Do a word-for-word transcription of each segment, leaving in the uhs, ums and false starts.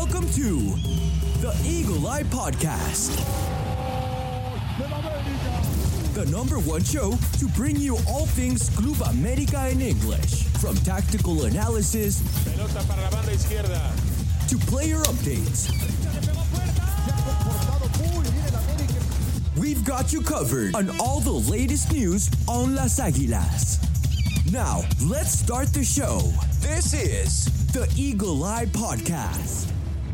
Welcome to the Eagle Eye Podcast, the number one show to bring you all things Club America in English, from tactical analysis Pelota para la banda izquierda. to player updates. We've got you covered on all the latest news on Las Águilas. Now, let's start the show. This is the Eagle Eye Podcast.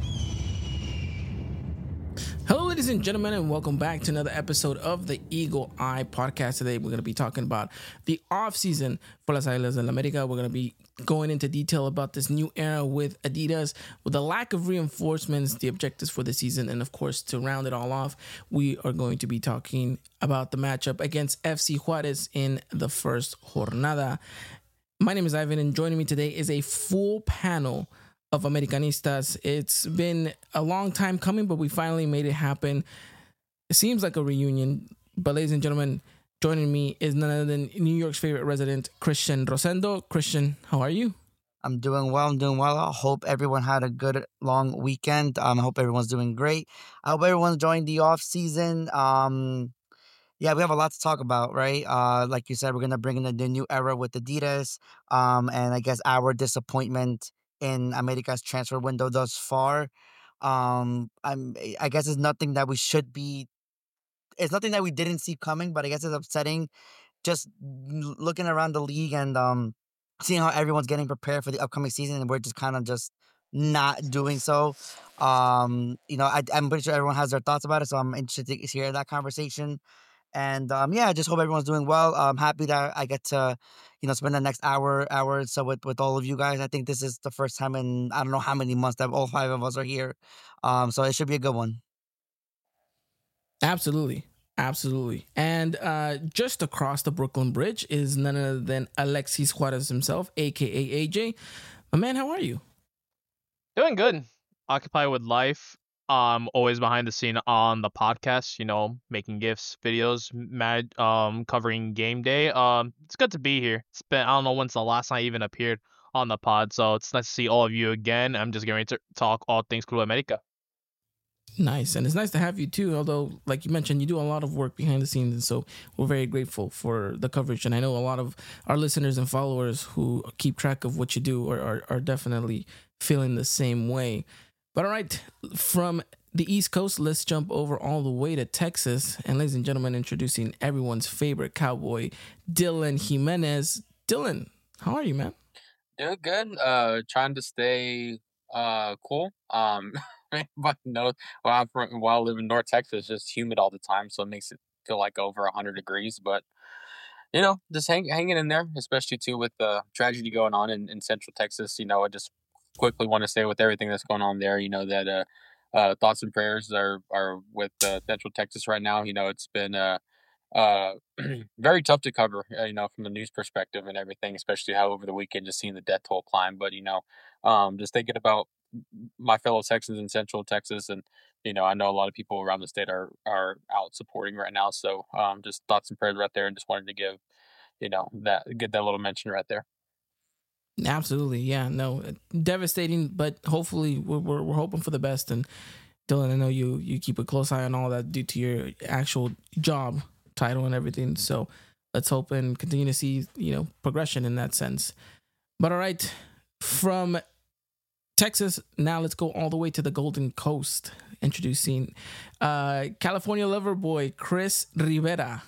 Hello, ladies and gentlemen, and welcome back to another episode of the Eagle Eye Podcast. Today, we're going to be talking about the offseason for Las Águilas del América. We're going to be going into detail about this new era with Adidas, with the lack of reinforcements, the objectives for the season, and of course, to round it all off, we are going to be talking about the matchup against F C Juárez in the first jornada. My name is Ivan, and joining me today is a full panel of Americanistas. It's been a long time coming, but we finally made it happen. It seems like a reunion, but ladies and gentlemen, joining me is none other than New York's favorite resident, Christian Rosendo. Christian, how are you? I'm doing well. I'm doing well. I hope everyone had a good long weekend. Um, I hope everyone's doing great. I hope everyone's enjoying the off season. Um, yeah, we have a lot to talk about, right? Uh, like you said, we're gonna bring in the new era with Adidas. Um, and I guess our disappointment in America's transfer window thus far. Um, I'm. I guess it's nothing that we should be. It's nothing that we didn't see coming, but I guess it's upsetting. Just l- looking around the league and um, seeing how everyone's getting prepared for the upcoming season, and we're just kind of just not doing so. Um, you know, I, I'm pretty sure everyone has their thoughts about it, so I'm interested to hear that conversation. And um, yeah, I just hope everyone's doing well. I'm happy that I get to, you know, spend the next hour, hour or so with, with all of you guys. I think this is the first time in I don't know how many months that all five of us are here. Um, so it should be a good one. Absolutely. Absolutely. And uh, just across the Brooklyn Bridge is none other than Alexis Juarez himself, a k a. A J. My man, how are you? Doing good. Occupied with life. Um, always behind the scene on the podcast, you know, making gifts, videos, mad, um, covering game day. Um, it's good to be here. It's been, I don't know when's the last time I even appeared on the pod, so it's nice to see all of you again. I'm just going to talk all things Club America. Nice. And it's nice to have you too, although, like you mentioned, you do a lot of work behind the scenes, and so we're very grateful for the coverage. And I know a lot of our listeners and followers who keep track of what you do are, are, are definitely feeling the same way. But all right, from the East Coast, let's jump over all the way to Texas. And ladies and gentlemen, introducing everyone's favorite cowboy, Dylan Jimenez. Dylan, how are you, man? Doing good. Uh, trying to stay uh cool. Um, but no, while I'm from, while I live in North Texas, it's just humid all the time, so it makes it feel like over a hundred degrees. But you know, just hang, hanging in there, especially too with the tragedy going on in, in Central Texas. You know, I just quickly want to say with everything that's going on there, you know, that uh, uh, thoughts and prayers are are with uh, Central Texas right now. You know, it's been uh, uh, very tough to cover, uh, you know, from the news perspective and everything, especially how over the weekend just seeing the death toll climb. But, you know, um, just thinking about my fellow Texans in Central Texas, and, you know, I know a lot of people around the state are, are out supporting right now. So um, just thoughts and prayers right there, and just wanted to give, you know, that get that little mention right there. Absolutely. Yeah, no, devastating, but hopefully we're, we're, we're hoping for the best. And Dylan, I know you, you keep a close eye on all that due to your actual job title and everything. So let's hope and continue to see, you know, progression in that sense. But all right, from Texas, now let's go all the way to the Golden Coast, introducing uh, California lover boy, Chris Rivera.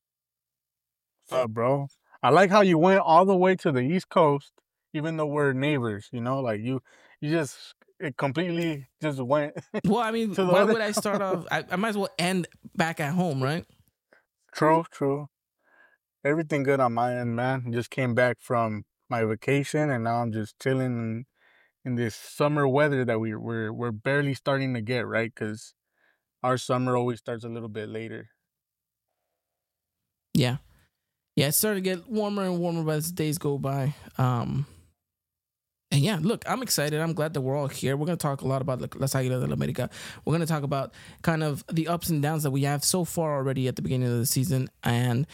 What's up, bro? I like how you went all the way to the East Coast, even though we're neighbors, you know, like you, you just it completely just went. Well, I mean, why would I start off? I, I might as well end back at home, right? True, true. Everything good on my end, man. Just came back from my vacation, and now I'm just chilling in, in this summer weather that we, we're we're barely starting to get, right? Because our summer always starts a little bit later. Yeah. Yeah, it's starting to get warmer and warmer as days go by. Um, and yeah, look, I'm excited. I'm glad that we're all here. We're going to talk a lot about Las Águilas del América. We're going to talk about kind of the ups and downs that we have so far already at the beginning of the season. And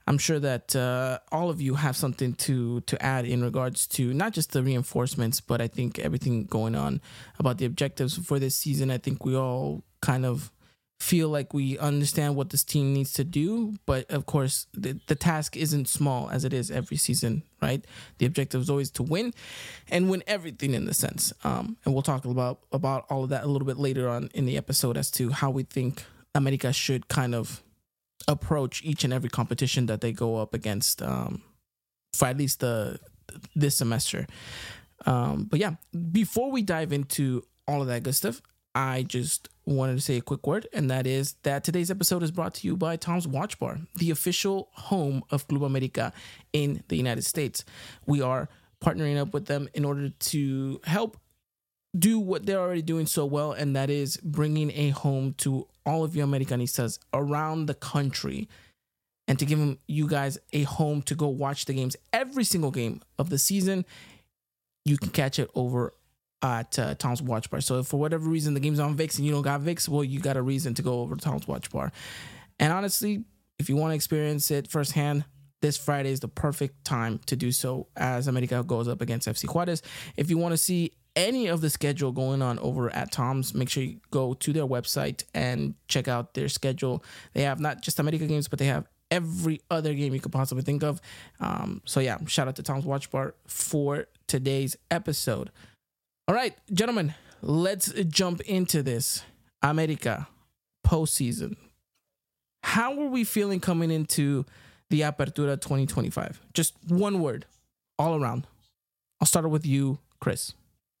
I'm sure that uh, all of you have something to to add in regards to not just the reinforcements, but I think everything going on about the objectives for this season. I think we all kind of feel like we understand what this team needs to do, but of course the, the task isn't small as it is every season, right? The objective is always to win and win everything in the sense. Um, and we'll talk about, about all of that a little bit later on in the episode as to how we think America should kind of approach each and every competition that they go up against um, for at least the this semester. Um, but yeah, before we dive into all of that good stuff, I just wanted to say a quick word, and that is that today's episode is brought to you by Tom's Watch Bar, the official home of Club America in the United States. We are partnering up with them in order to help do what they're already doing so well, and that is bringing a home to all of you Americanistas around the country, and to give them, you guys a home to go watch the games. Every single game of the season, you can catch it over at uh, Tom's Watch Bar. So if for whatever reason the game's on VIX and you don't got VIX, well, you got a reason to go over to Tom's Watch Bar. And honestly, if you want to experience it firsthand, this Friday is the perfect time to do so as America goes up against F C Juarez. If you want to see any of the schedule going on over at Tom's, make sure you go to their website and check out their schedule. They have not just America games, but they have every other game you could possibly think of. Um, so yeah, shout out to Tom's Watch Bar for today's episode. All right, gentlemen, let's jump into this. America postseason. How are we feeling coming into the Apertura twenty twenty-five? Just one word, all around. I'll start with you, Chris.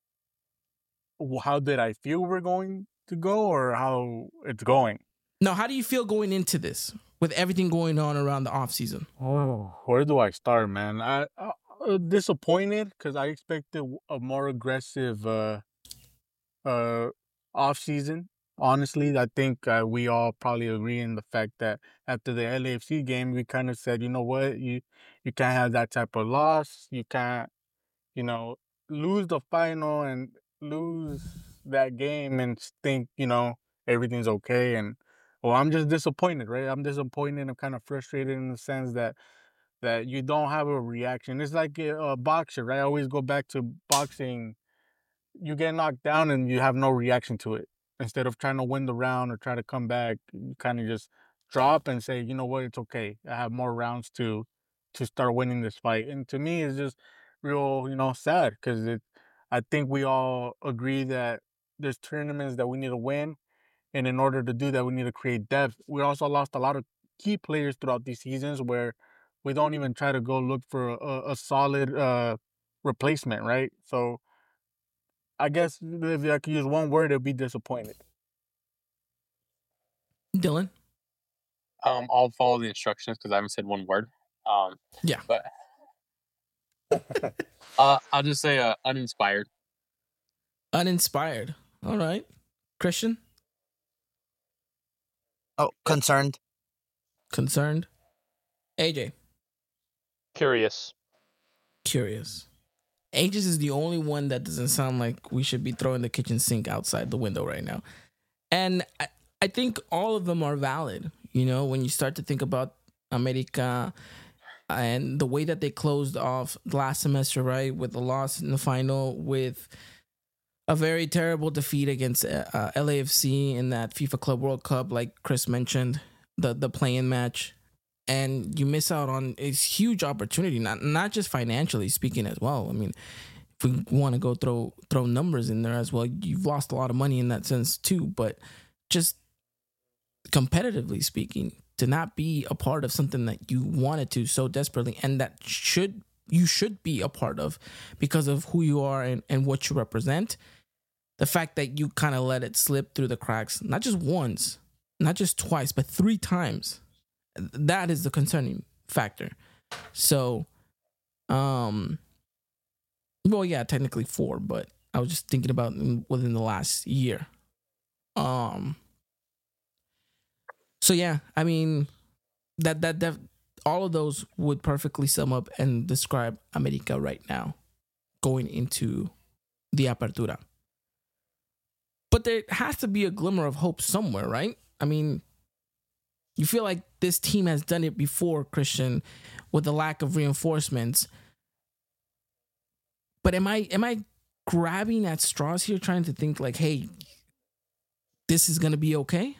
How did I feel we're going to go, or how it's going? No, how do you feel going into this with everything going on around the off season? Oh, where do I start, man? I, I uh, disappointed because I expected a more aggressive uh, uh, off season. Honestly, I think uh, we all probably agree in the fact that after the L A F C game, we kind of said, you know what, you you can't have that type of loss. You can't, you know, lose the final and lose that game and think, you know, everything's okay. And well, I'm just disappointed, right? I'm disappointed. I'm kind of frustrated in the sense that that you don't have a reaction. It's like a, a boxer, right? I always go back to boxing. You get knocked down and you have no reaction to it. Instead of trying to win the round or try to come back, you kind of just drop and say, you know what, it's okay. I have more rounds to to start winning this fight. And to me, it's just real, you know, sad because it. I think we all agree that there's tournaments that we need to win, and in order to do that, we need to create depth. We also lost a lot of key players throughout these seasons where we don't even try to go look for a, a solid uh, replacement, right? So I guess if I could use one word, it'd be disappointed. Dylan? Um, I'll follow the instructions because I haven't said one word. Um, yeah. But uh, I'll just say uh, uninspired. Uninspired. All right. Christian? Oh, concerned. Concerned. A J? Curious. Curious. Aegis is the only one that doesn't sound like we should be throwing the kitchen sink outside the window right now. And I, I think all of them are valid. You know, when you start to think about America and the way that they closed off last semester, right, with the loss in the final, with a very terrible defeat against uh, L A F C in that FIFA Club World Cup, like Chris mentioned, the the play-in match. And you miss out on a huge opportunity, not not just financially speaking as well. I mean, if we want to go throw throw numbers in there as well, you've lost a lot of money in that sense too. But just competitively speaking, to not be a part of something that you wanted to so desperately, and that should you should be a part of because of who you are and, and what you represent. The fact that you kind of let it slip through the cracks, not just once, not just twice, but three times. That is the concerning factor. So, um, well, yeah, technically four, but I was just thinking about within the last year. Um, so yeah, I mean, that that that all of those would perfectly sum up and describe America right now, going into the Apertura. But there has to be a glimmer of hope somewhere, right? I mean, You feel like this team has done it before, Christian, with the lack of reinforcements. But am I am I grabbing at straws here, trying to think like, hey, this is gonna be okay?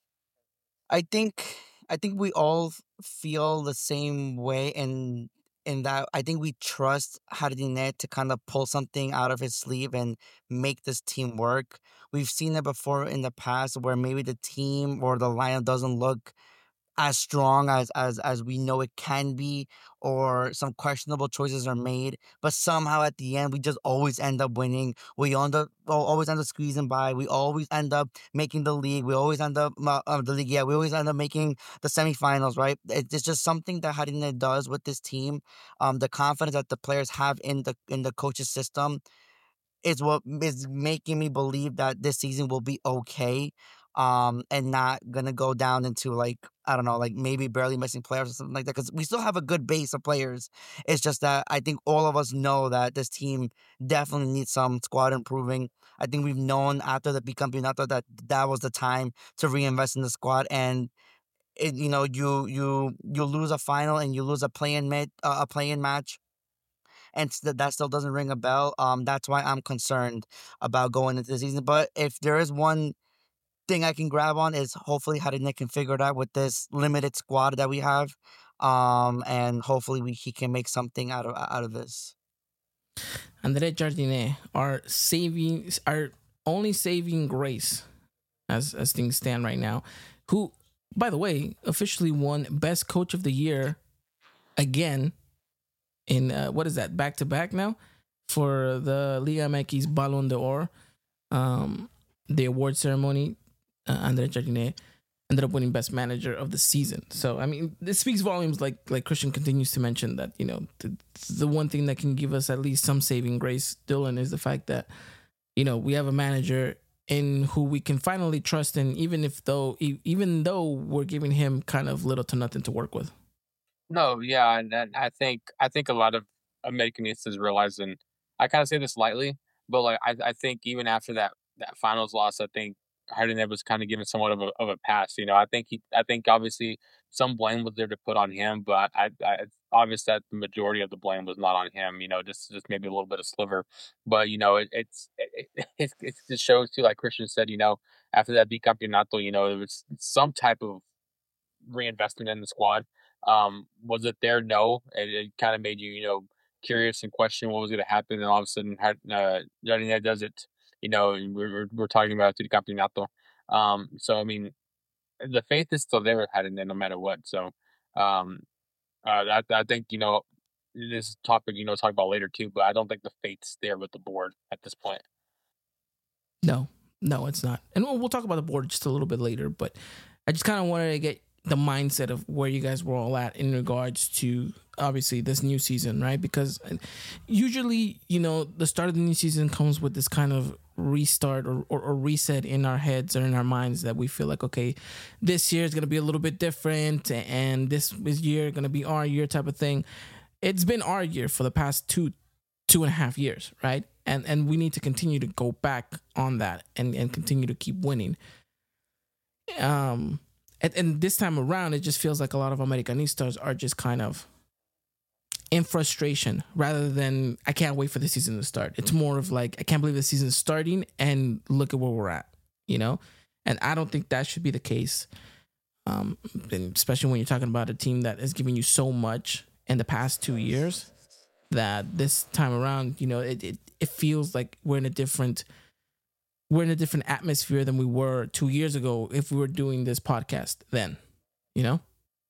I think I think we all feel the same way, in in that I think we trust Jardine to kind of pull something out of his sleeve and make this team work. We've seen it before in the past where maybe the team or the lineup doesn't look as strong as as as we know it can be, or some questionable choices are made, but somehow at the end we just always end up winning. We end up al- always end up squeezing by. We always end up making the league. We always end up uh, uh, the league. Yeah, we always end up making the semifinals. Right? It- It's just something that Harine does with this team. Um, the confidence that the players have in the in the coach's system is what is making me believe that this season will be okay, um, and not gonna go down into, like, I don't know, like maybe barely missing players or something like that. Because we still have a good base of players. It's just that I think all of us know that this team definitely needs some squad improving. I think we've known after the bicampeonato that that was the time to reinvest in the squad, and it, you know, you you you lose a final and you lose a play-in mid, uh, a play-in match, and st- that still doesn't ring a bell. Um, that's why I'm concerned about going into the season. But if there is one thing I can grab on, is hopefully how did Nick can figure it out with this limited squad that we have, um, and hopefully we he can make something out of out of this. Andre Jardine, our saving, our only saving grace, as as things stand right now, who, by the way, officially won Best Coach of the Year again in uh, what is that, back to back now for the Liga M X Ballon d'Or, um, the award ceremony. Uh, Andre Jardine ended up winning Best Manager of the season. So I mean, this speaks volumes. Like like Christian continues to mention that, you know, the, the one thing that can give us at least some saving grace, Dylan, is the fact that, you know, we have a manager in who we can finally trust in, even if though e- even though we're giving him kind of little to nothing to work with. No, yeah, and, and I think I think a lot of Americanistas realize, and I kind of say this lightly, but like I, I think even after that that finals loss, I think Harden was kind of given somewhat of a of a pass. You know, I think he, I think obviously some blame was there to put on him, but I, I it's obvious that the majority of the blame was not on him. You know, just just maybe a little bit of sliver, but you know, it, it's it, it, it, it just shows too, like Christian said. You know, after that bicampeonato, you know, there was some type of reinvestment in the squad. Um, was it there? No. It, it kind of made you, you know, curious and question what was going to happen. And all of a sudden, had, uh, Jardine does it. You know, and we're we're, we're talking about the campeonato. Um, so I mean, the faith is still there with Jardine no matter what. So, um, uh, I, I think you know this topic, you know, talk about later too. But I don't think the faith's there with the board at this point. No, no, it's not. And we'll, we'll talk about the board just a little bit later, but I just kind of wanted to get the mindset of where you guys were all at in regards to obviously this new season, right? Because usually, you know, the start of the new season comes with this kind of restart or, or, or reset in our heads or in our minds that we feel like, okay, this year is going to be a little bit different and this is year going to be our year type of thing. It's been our year for the past two, two and a half years, right? And and we need to continue to go back on that and, and continue to keep winning. Um, and, and this time around, it just feels like a lot of Americanistas are just kind of in frustration rather than, I can't wait for the season to start. It's more of like, I can't believe the season is starting and look at where we're at, you know? And I don't think that should be the case. Um, and especially when you're talking about a team that is giving you so much in the past two years that this time around, you know, it, it, it feels like we're in a different, we're in a different atmosphere than we were two years ago if we were doing this podcast then, you know?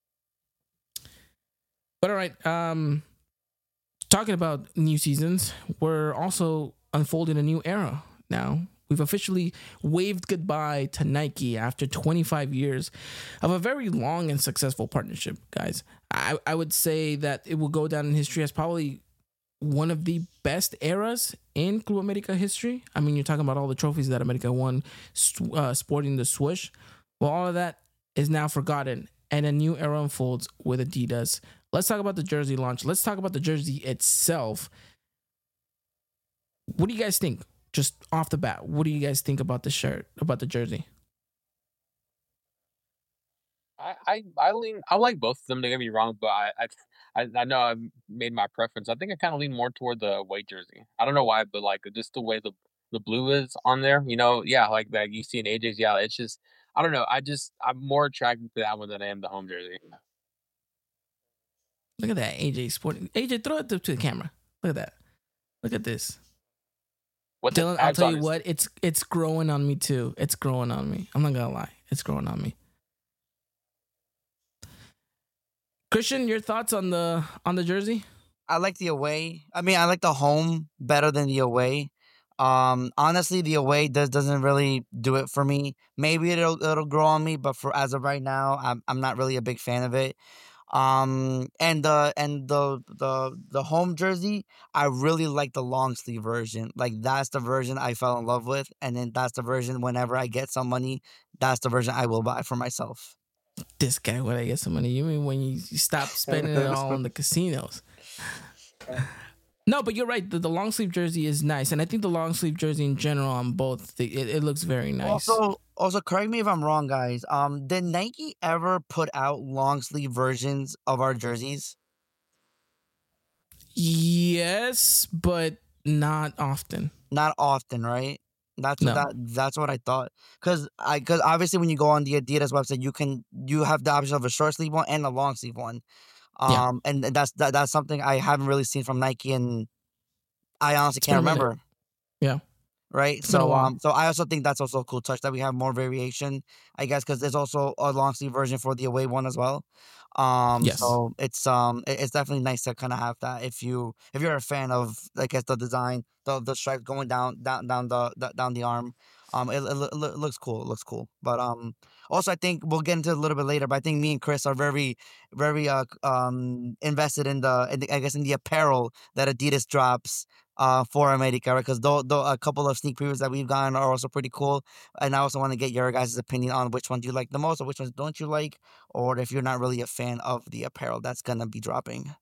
But all right, um, talking about new seasons, we're also unfolding a new era now. We've officially waved goodbye to Nike after twenty-five years of a very long and successful partnership, guys. I, I would say that it will go down in history as probably one of the best eras in Club America history. I mean, you're talking about all the trophies that America won, uh, sporting the swoosh. Well, all of that is now forgotten, and a new era unfolds with Adidas. Let's talk about the jersey launch. Let's talk about the jersey itself. What do you guys think? Just off the bat, what do you guys think about the shirt, about the jersey? I, I, I lean. I like both of them. Don't get me wrong, but I, I, I, I know I've made my preference. I think I kind of lean more toward the away jersey. I don't know why, but like just the way the the blue is on there. You know, yeah, like that you see in A J's. Yeah, it's just I don't know. I just I'm more attracted to that one than I am the home jersey. Look at that, A J sporting. A J, throw it to, to the camera. Look at that. Look at this. What Dylan, I'll tell you his... what, it's it's growing on me too. It's growing on me. I'm not gonna lie. It's growing on me. Christian, your thoughts on the on the jersey? I like the away. I mean, I like the home better than the away. Um, honestly, the away does doesn't really do it for me. Maybe it'll it'll grow on me, but for as of right now, I'm I'm not really a big fan of it. Um, and the and the the the home jersey, I really like the long sleeve version. Like that's the version I fell in love with, and then that's the version whenever I get some money, that's the version I will buy for myself. This guy, when I get some money, you mean when you, you stop spending it all on the casinos? No, but you're right. The, the long sleeve jersey is nice, and I think the long sleeve jersey in general on both, the, it, it looks very nice. Also, also, correct me if I'm wrong, guys. Um, did Nike ever put out long sleeve versions of our jerseys? Yes, but not often. Not often, right? That's no. that. That's what I thought. Cause I, cause obviously when you go on the Adidas website, you can you have the option of a short sleeve one and a long sleeve one. Um, yeah. and that's that, that's something I haven't really seen from Nike, and I honestly can't remember. Yeah. Right. So um, so I also think that's also a cool touch that we have more variation, I guess, because there's also a long sleeve version for the away one as well. Um, yes. So it's um, it's definitely nice to kind of have that if you if you're a fan of, I guess, the design, the the stripes going down down down the, the down the arm. Um, it, it, it looks cool. It looks cool. But um, also I think we'll get into it a little bit later. But I think me and Chris are very very uh um invested in the, in the I guess in the apparel that Adidas drops. Uh, for America, right? Because though, though a couple of sneak previews that we've gotten are also pretty cool, and I also want to get your guys' opinion on which one do you like the most, or which ones don't you like, or if you're not really a fan of the apparel that's gonna be dropping.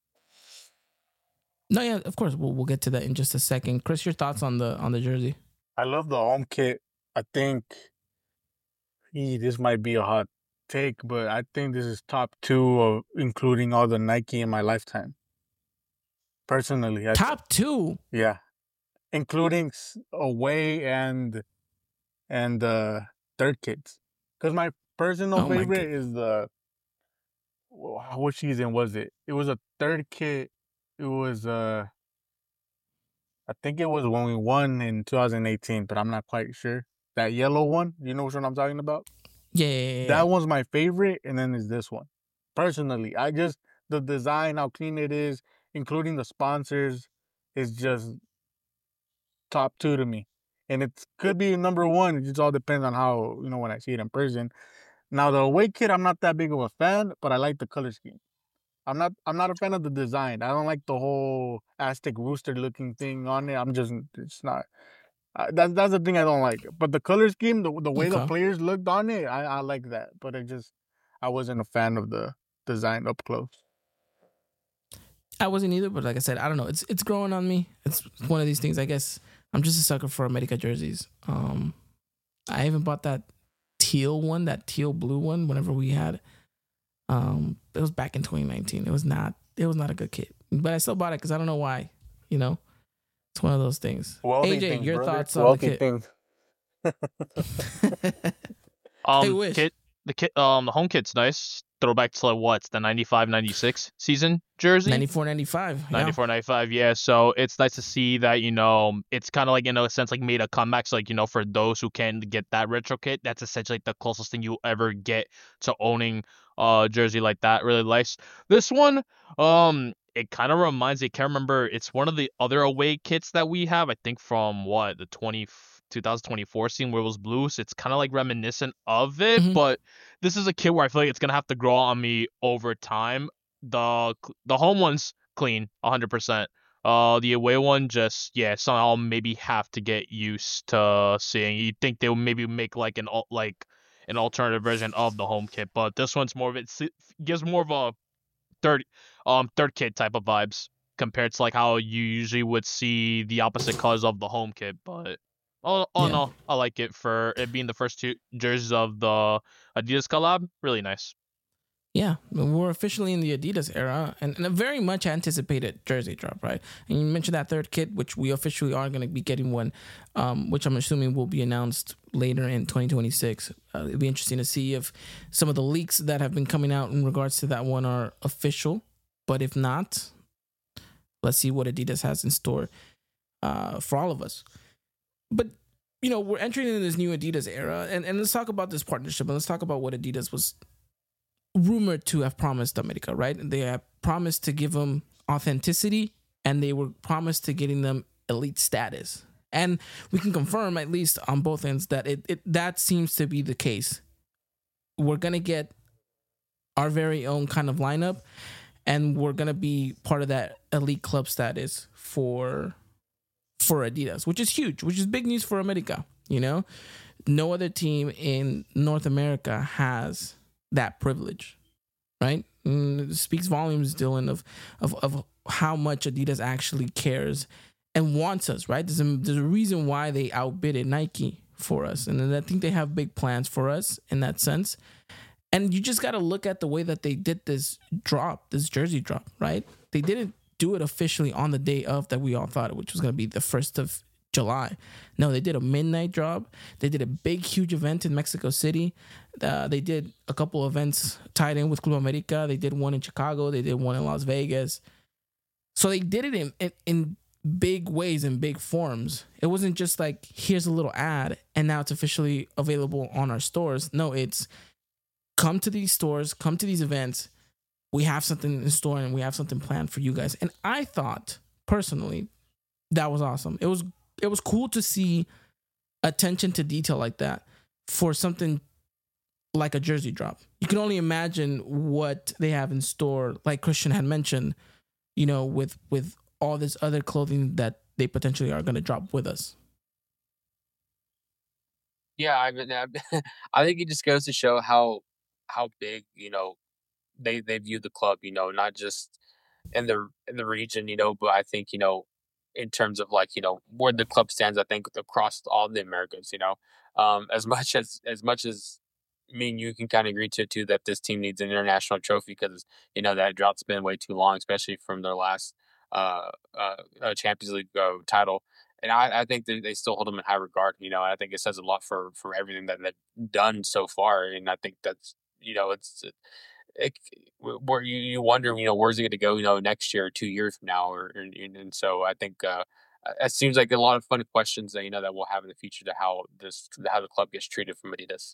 No, yeah, of course, we'll we'll get to that in just a second. Chris, your thoughts on the on the jersey? I love the home kit. I think, he, this might be a hot take, but I think this is top two of including all the Nike in my lifetime. Personally, I top two, yeah, including away and and uh, third kits. Because my personal oh favorite my is the what season was it? It was a third kit. It was uh, I think it was when we won in two thousand eighteen, but I'm not quite sure. That yellow one, you know which one I'm talking about? Yeah, yeah, yeah. That one's my favorite, and then is this one. Personally, I just the design, how clean it is, including the sponsors, is just top two to me. And it could be number one. It just all depends on how, you know, when I see it in person. Now, the away kit, I'm not that big of a fan, but I like the color scheme. I'm not I'm not a fan of the design. I don't like the whole Aztec rooster looking thing on it. I'm just, it's not. Uh, that, that's the thing I don't like. But the color scheme, the, the way okay. the players looked on it, I, I like that. But it just, I wasn't a fan of the design up close. I wasn't either, but like I said, I don't know. It's it's growing on me. It's one of these things. I guess I'm just a sucker for America jerseys. Um, I even bought that teal one, that teal blue one, whenever we had it. Um, it was back in twenty nineteen. It was not. It was not a good kit, but I still bought it because I don't know why. You know, it's one of those things. Wealthy A J, things, your brother. thoughts on Wealthy the kit? um, wish. kit, the kit, um, the home kit's nice. Throwback to like what's the ninety-five ninety-six season jersey? ninety-four ninety-five ninety-four ninety-five yeah. So it's nice to see that, you know, it's kind of like, in a sense, like made a comeback. So, like, you know, for those who can get that retro kit, that's essentially like the closest thing you ever get to owning a jersey like that. Really nice. This one, um, it kind of reminds me, I can't remember, it's one of the other away kits that we have, I think from what, the twenty twenty twenty-four season where it was blue. So it's kind of like reminiscent of it, mm-hmm. but this is a kit where I feel like it's going to have to grow on me over time. The the home one's clean, one hundred percent. Uh, the away one just, yeah, somehow maybe have to get used to seeing. You'd think they would maybe make like an like an alternative version of the home kit, but this one's more of it gives more of a third um third kit type of vibes compared to like how you usually would see the opposite colors of the home kit. But all, all yeah. in all, I like it for it being the first two jerseys of the Adidas collab. Really nice. Yeah, we're officially in the Adidas era, and, and a very much anticipated jersey drop, right? And you mentioned that third kit, which we officially are going to be getting one, um, which I'm assuming will be announced later in twenty twenty-six. Uh, it'll be interesting to see if some of the leaks that have been coming out in regards to that one are official. But if not, let's see what Adidas has in store uh, for all of us. But you know, we're entering into this new Adidas era, and, and let's talk about this partnership, and let's talk about what Adidas was rumored to have promised America, right? They have promised to give them authenticity, and they were promised to getting them elite status. And we can confirm, at least on both ends, that it, it that seems to be the case. We're gonna get our very own kind of lineup, and we're gonna be part of that elite club status for for Adidas, which is huge, which is big news for America. You know, no other team in North America has that privilege, right? And it speaks volumes, Dylan, of, of of how much Adidas actually cares and wants us, right? There's a, there's a reason why they outbidded Nike for us, and I think they have big plans for us in that sense. And you just got to look at the way that they did this drop, this jersey drop, right? They didn't do it officially on the day of that we all thought, which was going to be the first of July. No, they did a midnight drop. They did a big, huge event in Mexico City. Uh, they did a couple events tied in with Club America. They did one in Chicago. They did one in Las Vegas. So they did it in, in, in big ways, in big forms. It wasn't just like, here's a little ad, and now it's officially available on our stores. No, it's come to these stores, come to these events. We have something in store, and we have something planned for you guys. And I thought, personally, that was awesome. It was It was cool to see attention to detail like that for something like a jersey drop. You can only imagine what they have in store, like Christian had mentioned, you know, with with all this other clothing that they potentially are going to drop with us. Yeah, I mean, I I think it just goes to show how how big, you know, they they view the club, you know, not just in the in the region, you know, but I think, you know, in terms of like, you know, where the club stands, I think across all the Americas, you know, um, as much as as much as me and you can kind of agree to too that this team needs an international trophy because you know that drought's been way too long, especially from their last uh, uh, uh Champions League uh, title. And I, I think they, they still hold them in high regard, you know. And I think it says a lot for for everything that they've done so far. And I think that's you know it's it, where you, you wonder, you know, where's it going to go, you know, next year or two years from now, or and, and so I think uh, it seems like a lot of fun questions that you know that we'll have in the future to how this how the club gets treated from Adidas.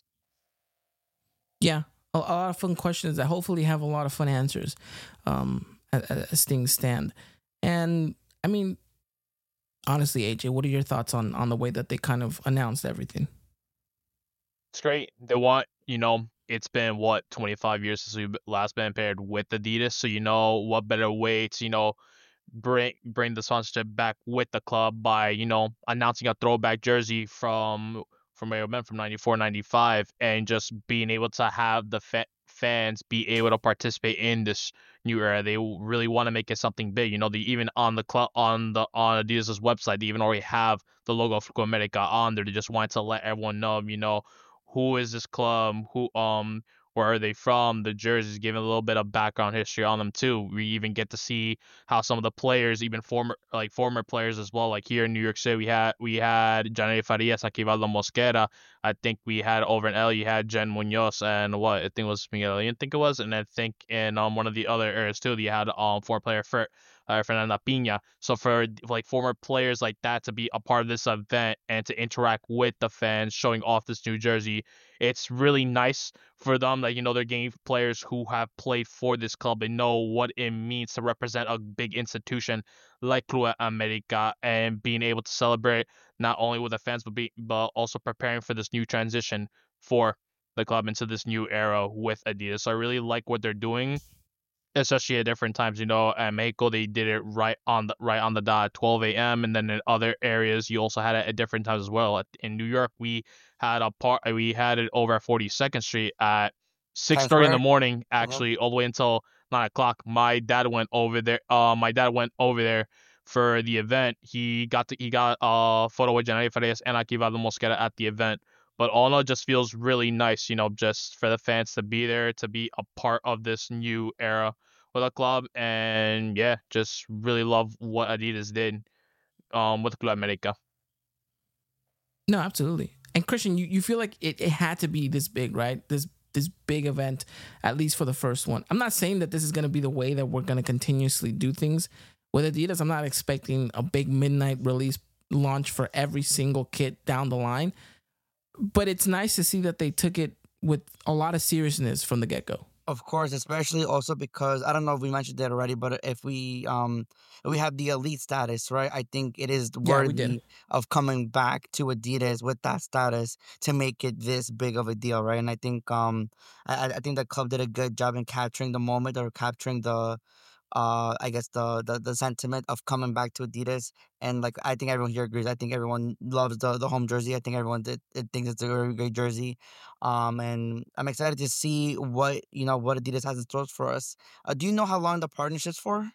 Yeah, a, a lot of fun questions that hopefully have a lot of fun answers, um, as, as things stand. And I mean, honestly, A J, what are your thoughts on on the way that they kind of announced everything? It's great. They want, you know, it's been what twenty-five years since we last been paired with Adidas, so you know what better way to you know bring bring the sponsorship back with the club by you know announcing a throwback jersey from from Mario Ben from ninety-four ninety-five and just being able to have the fa- fans be able to participate in this new era. They really want to make it something big. You know, they even on the club on the on Adidas's website, they even already have the logo of Club America on there. They just want to let everyone know, you know, who is this club, who um where are they from, the jerseys, giving a little bit of background history on them too. We even get to see how some of the players, even former like former players as well, like here in New York City, we had we had Janely Farias, Aquivaldo Mosquera. I think we had over in L, you had Jen Munoz and what I think it was Miguel, I think it was, and I think in um one of the other areas too, you had um former player for uh, Fernanda Pina. So for like former players like that to be a part of this event and to interact with the fans, showing off this new jersey, it's really nice for them that you know they're getting players who have played for this club and know what it means to represent a big institution like Club America, and being able to celebrate not only with the fans but be but also preparing for this new transition for the club into this new era with Adidas. So I really like what they're doing, especially at different times. You know, at Mexico they did it right on the right on the dot, twelve a.m. and then in other areas you also had it at different times as well. In New York, we had a part we had it over at forty-second Street at six thirty in the morning, actually, uh-huh. all the way until nine o'clock. My dad went over there. Uh, my dad went over there for the event. He got to, he got a photo with Janely Farias and Aquivaldo Mosquera at the event But all in all, it just feels really nice, you know, just for the fans to be there, to be a part of this new era with the club. And yeah, just really love what Adidas did um, with Club America. No, absolutely. And Christian, you, you feel like it, it had to be this big, right? This this big event, at least for the first one. I'm not saying that this is going to be the way that we're going to continuously do things with Adidas. I'm not expecting a big midnight release launch for every single kit down the line. But it's nice to see that they took it with a lot of seriousness from the get-go. Of course, especially also because I don't know if we mentioned that already, but if we um if we have the elite status, right? I think it is Yeah, we worthy did. of coming back to Adidas with that status to make it this big of a deal, right? And I think um I, I think the club did a good job in capturing the moment or capturing the uh I guess the, the the sentiment of coming back to Adidas. And like I think everyone here agrees. I think everyone loves the the home jersey. I think everyone did, it thinks it's a very great jersey. Um and I'm excited to see what you know what Adidas has in store for us. Uh, do you know how long the partnership's for?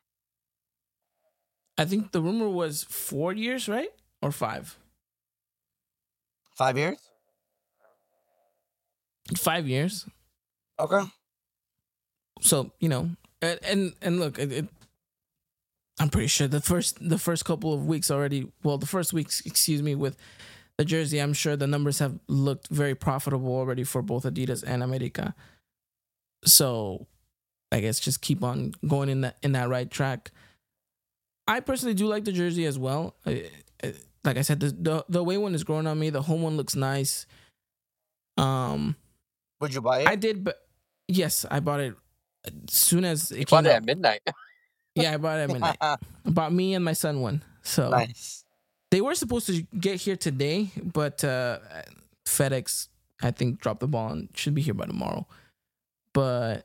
I think the rumor was four years, right? Or five? Five years? Five years. Okay. So, you know, and and, and look, it, it, I'm pretty sure the first the first couple of weeks already, well, the first weeks, excuse me, with the jersey, I'm sure the numbers have looked very profitable already for both Adidas and America. So, I guess just keep on going in that in that right track. I personally do like the jersey as well. I, I, like I said, the, the the away one is growing on me. The home one looks nice. Um, Would you buy it? I did, but yes, I bought it as soon as it You came bought it out. at midnight. Yeah, I bought it at midnight. I bought me and my son one. So Nice. they were supposed to get here today, but uh, FedEx, I think, dropped the ball and should be here by tomorrow. But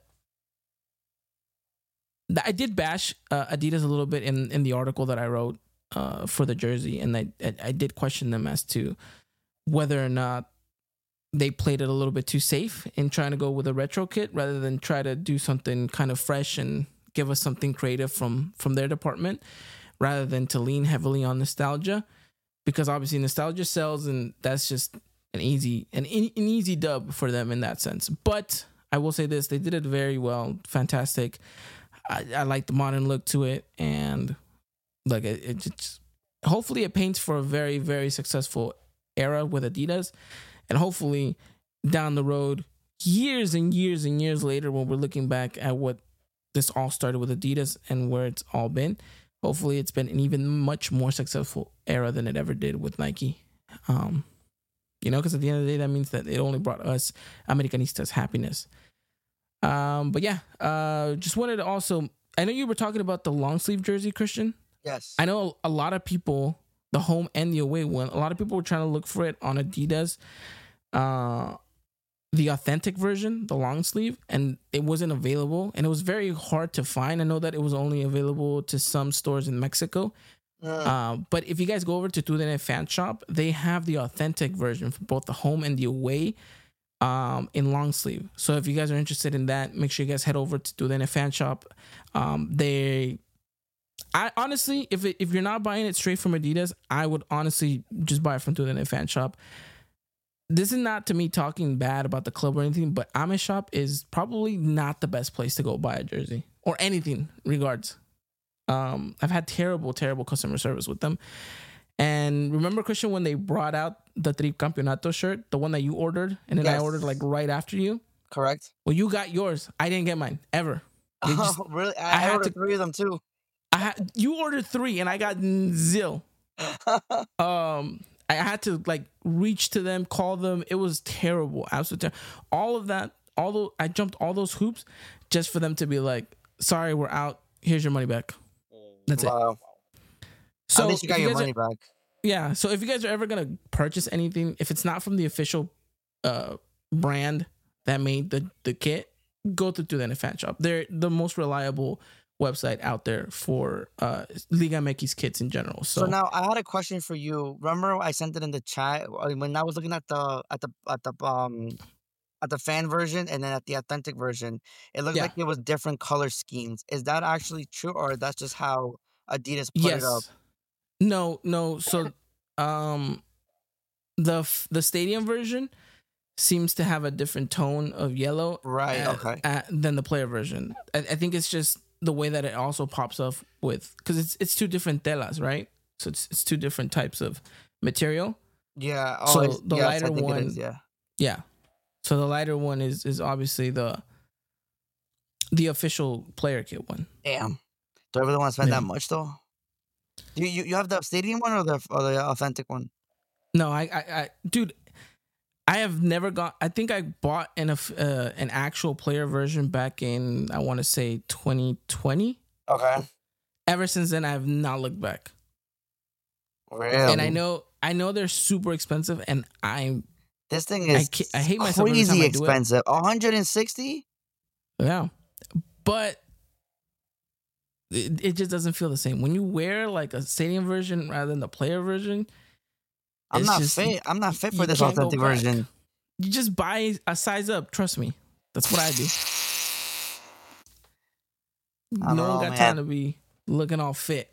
I did bash uh, Adidas a little bit in, in the article that I wrote uh, for the jersey, and I, I I did question them as to whether or not they played it a little bit too safe in trying to go with a retro kit rather than try to do something kind of fresh and give us something creative from from their department, rather than to lean heavily on nostalgia, because obviously nostalgia sells, and that's just an easy an, an easy dub for them in that sense. But I will say this, they did it very well, fantastic. I, I like the modern look to it, and like it, it just hopefully it paints for a very, very successful era with Adidas, and hopefully down the road, years and years and years later, when we're looking back at what this all started with Adidas and where it's all been, hopefully it's been an even much more successful era than it ever did with Nike. Um, you know, because at the end of the day, that means that it only brought us Americanistas happiness. Um, but yeah, uh, just wanted to also, I know you were talking about the long sleeve jersey, Christian. Yes. I know a lot of people, the home and the away one, a lot of people were trying to look for it on Adidas, uh, the authentic version, the long sleeve, and it wasn't available, and it was very hard to find. I know that it was only available to some stores in Mexico. Mm. Uh, but if you guys go over to Tudene Fan Shop, they have the authentic version for both the home and the away um, in long sleeve. So if you guys are interested in that, make sure you guys head over to Tudene Fan Shop. Um, they, I honestly, if it, if you're not buying it straight from Adidas, I would honestly just buy it from Tudene Fan Shop. This is not to me talking bad about the club or anything, but Ame Shop is probably not the best place to go buy a jersey or anything regards. Um, I've had terrible, terrible customer service with them. And remember, Christian, when they brought out the Tricampeonato shirt, the one that you ordered, and then Yes. I ordered like right after you? Correct. Well, you got yours. I didn't get mine, ever. They just- Oh, really? I, I I had ordered to- three of them too. I had, you ordered three, and I got zil. Um, I had to like reach to them, call them. It was terrible, absolutely terrible. All of that, all those, I jumped all those hoops just for them to be like, "Sorry, we're out. Here's your money back." That's it. Wow. So At least you got if your guys money are, back. yeah. So if you guys are ever gonna purchase anything, if it's not from the official uh, brand that made the the kit, go to Tudene Fan Shop. They're the most reliable website out there for uh, Liga M X kits in general. So, So now I had a question for you. Remember I sent it in the chat uh, when I was looking at the at the at the um at the fan version and then at the authentic version. It looked Yeah. like it was different color schemes. Is that actually true, or that's just how Adidas put it up? yes, no, no. So, um, the f- the stadium version seems to have a different tone of yellow, Right, uh, okay. uh, than the player version. I, I think it's just the way that it also pops up with, because it's it's two different telas, right? So it's it's two different types of material. Yeah. Oh, So it's- the yes, I lighter think it one- is, yeah. Yeah. So the lighter one is is obviously the the official player kit one. Damn. Do I really want to spend Yeah. that much though? You, you you have the stadium one or the or the authentic one? No, I, I, I dude, I have never got. I think I bought an uh, an actual player version back in, I want to say twenty twenty. Okay. Ever since then, I have not looked back. Really? And I know, I know they're super expensive, and I'm this thing I is ca- I hate myself every time crazy I do it. expensive. one hundred sixty? yeah, but it, it just doesn't feel the same when you wear like a stadium version rather than the player version. I'm It's not just- fit. I'm not fit for you this can't go authentic back. version. You just buy a size up. Trust me, that's what I do. I don't No one know, got man. time to be looking all fit.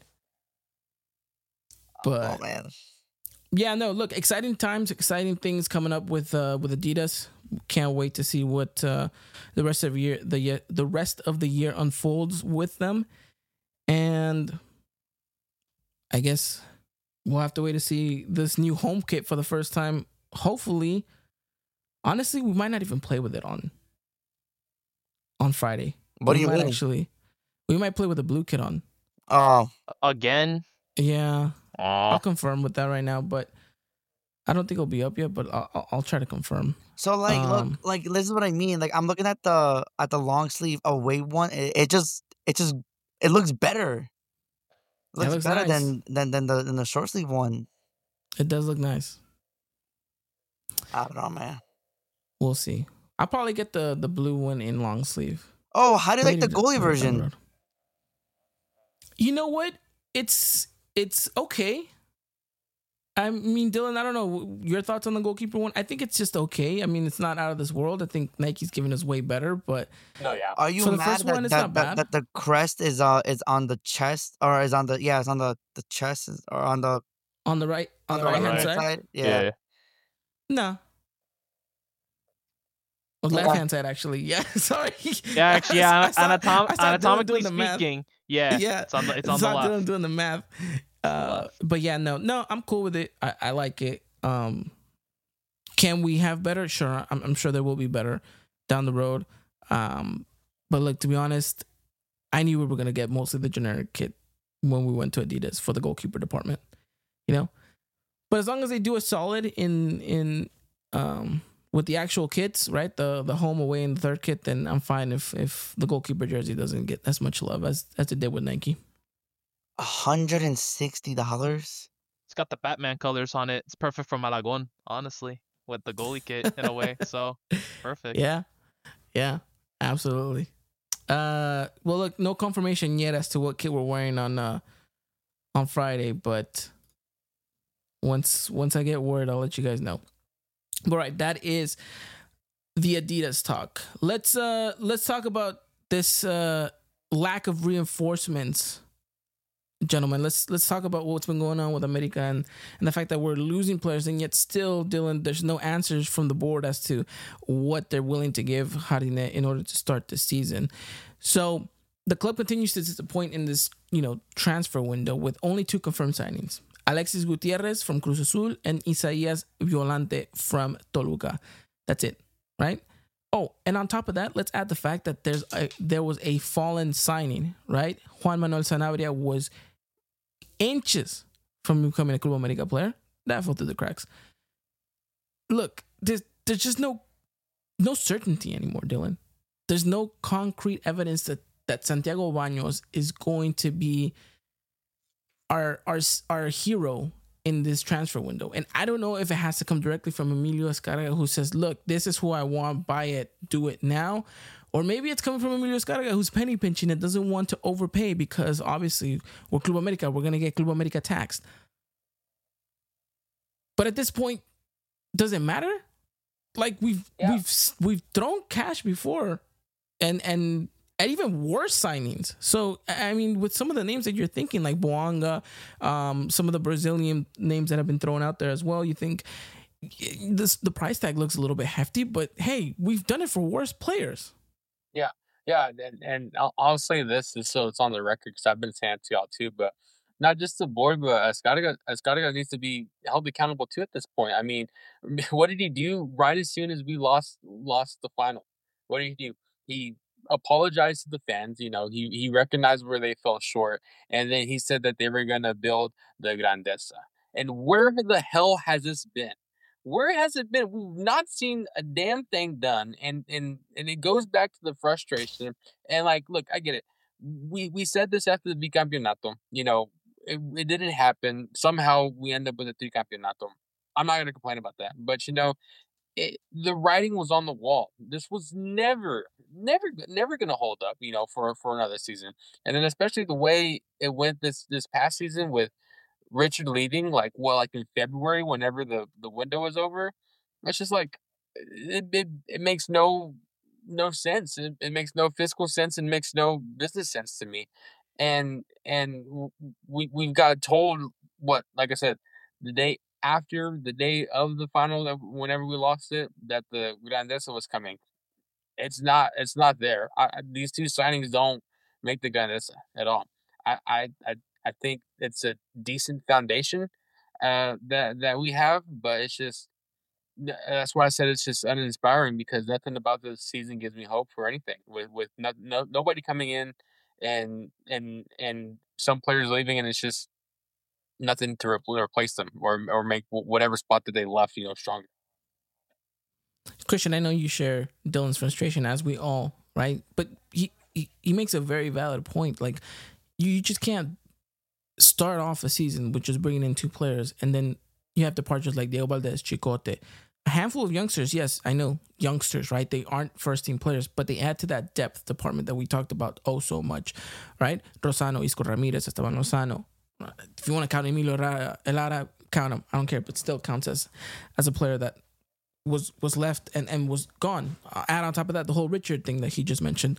But Oh man. yeah, no, look, exciting times, exciting things coming up with uh, with Adidas. Can't wait to see what uh, the rest of the year the year, the rest of the year unfolds with them. And I guess we'll have to wait to see this new home kit for the first time. Hopefully, honestly, we might not even play with it on on Friday. What we do you might mean? Actually, we might play with the blue kit on. Oh, Again? Yeah, I'll Aw. confirm with that right now, but I don't think it'll be up yet. But I'll, I'll- I'll try to confirm. so like Um, look, like this is what I mean. Like I'm looking at the at the long sleeve away one. It, it just it just it looks better. It Looks, looks better nice. than than than the than the short sleeve one. It does look nice. I don't know, man. We'll see. I'll probably get the the blue one in long sleeve. Oh, how do you like the Maybe goalie down the version? road. You know what? It's it's okay. I mean, Dylan, I don't know your thoughts on the goalkeeper one. I think it's just okay. I mean, it's not out of this world. I think Nike's giving us way better, but No, yeah. Are you For the mad first that, one, it's that, not that, bad. that the crest is uh is on the chest or is on the yeah it's on the the chest is- or on the on the right on the Oh, right hand right. side, Yeah. no. On the Okay. left hand side, actually. Yeah, sorry. Yeah, actually, yeah, I saw- anatom- I saw Dylan anatomically doing the math. speaking, yeah, Yeah, it's on the, it's on the saw left. Dylan doing the math. Uh, but yeah, no, no, I'm cool with it. I, I like it. Um, can we have better? Sure, I'm, I'm sure there will be better down the road. Um, but look, to be honest, I knew we were gonna get mostly the generic kit when we went to Adidas for the goalkeeper department. You know, but as long as they do a solid in in um with the actual kits, right? The the home, away, and the third kit, then I'm fine if if the goalkeeper jersey doesn't get as much love as as it did with Nike. one hundred sixty dollars. It's got the Batman colors on it. It's perfect for Malagon, honestly, with the goalie kit in a way. So perfect. Yeah, yeah, absolutely. Uh, well, look, no confirmation yet as to what kit we're wearing on uh on Friday, but once once I get word, I'll let you guys know. But right, that is the Adidas talk. Let's uh let's talk about this uh lack of reinforcements, gentlemen. Let's let's talk about what's been going on with America and, and the fact that we're losing players, and yet still, Dylan, there's no answers from the board as to what they're willing to give Jardine in order to start the season. So the club continues to disappoint in this, you know, transfer window with only two confirmed signings. Alexis Gutierrez from Cruz Azul and Isaías Violante from Toluca. That's it, right? Oh, and on top of that, let's add the fact that there's a, there was a fallen signing, right? Juan Manuel Sanabria was inches from becoming a Club America player. That fell through the cracks. Look, there's there's just no no certainty anymore, Dylan. There's no concrete evidence that, that Santiago Baños is going to be our our our hero in this transfer window. And I don't know if it has to come directly from Emilio Escarga, who says, look, this is who I want, buy it, do it now. Or maybe it's coming from Emilio Escarga, who's penny pinching and doesn't want to overpay because obviously we're Club America. We're going to get Club America taxed. But at this point, does it matter? Like we've Yeah. we've we've thrown cash before, and and and even worse signings. So I mean, with some of the names that you're thinking, like Boanga, um, some of the Brazilian names that have been thrown out there as well, you think this the price tag looks a little bit hefty, but hey, we've done it for worse players. Yeah, yeah, and and I'll, I'll say this just so it's on the record because I've been saying it to y'all too, but not just the board, but Escarga, Escarga needs to be held accountable too at this point. I mean, what did he do right as soon as we lost lost the final? What did he do? He apologized to the fans. You know, he he recognized where they fell short, and then he said that they were gonna build the Grandeza. And where the hell has this been? Where has it been? We've not seen a damn thing done, and and and it goes back to the frustration. And like, look, I get it. We we said this after the bicampeonato. You know, it, it didn't happen. Somehow we end up with a tricampeonato. I'm not gonna complain about that, but you know, it, the writing was on the wall. This was never, never, never gonna hold up. You know, for for another season, and then especially the way it went this this past season with Richard leaving, like, well, like in February, whenever the the window was over. It's just like it it, it makes no no sense. It, it makes no fiscal sense and makes no business sense to me. And and w- we we've got told what, like I said, the day after the day of the final, that whenever we lost it, that the Grandeza was coming. It's not. It's not there. I, I- these two signings don't make the Grandeza at all. I, I, I, I think it's a decent foundation uh, that that we have, but it's just th- that's why I said it's just uninspiring because nothing about this season gives me hope for anything. With with no, no nobody coming in, and and and some players leaving, and it's just nothing to repl- replace them or or make wh- whatever spot that they left, you know, stronger. Christian, I know you share Dylan's frustration, as we all, right? But he, he, he makes a very valid point. Like, you, you just can't start off a season with just bringing in two players, and then you have departures like Diego Valdez, Chicote. A handful of youngsters, yes, I know, youngsters, right? They aren't first-team players, but they add to that depth department that we talked about oh so much, right? Rosano, Isco Ramirez, Esteban Lozano. If you want to count Emilio Elara, count him. I don't care, but still counts as, as a player that was was left and, and was gone. Uh, add on top of that the whole Richard thing that he just mentioned.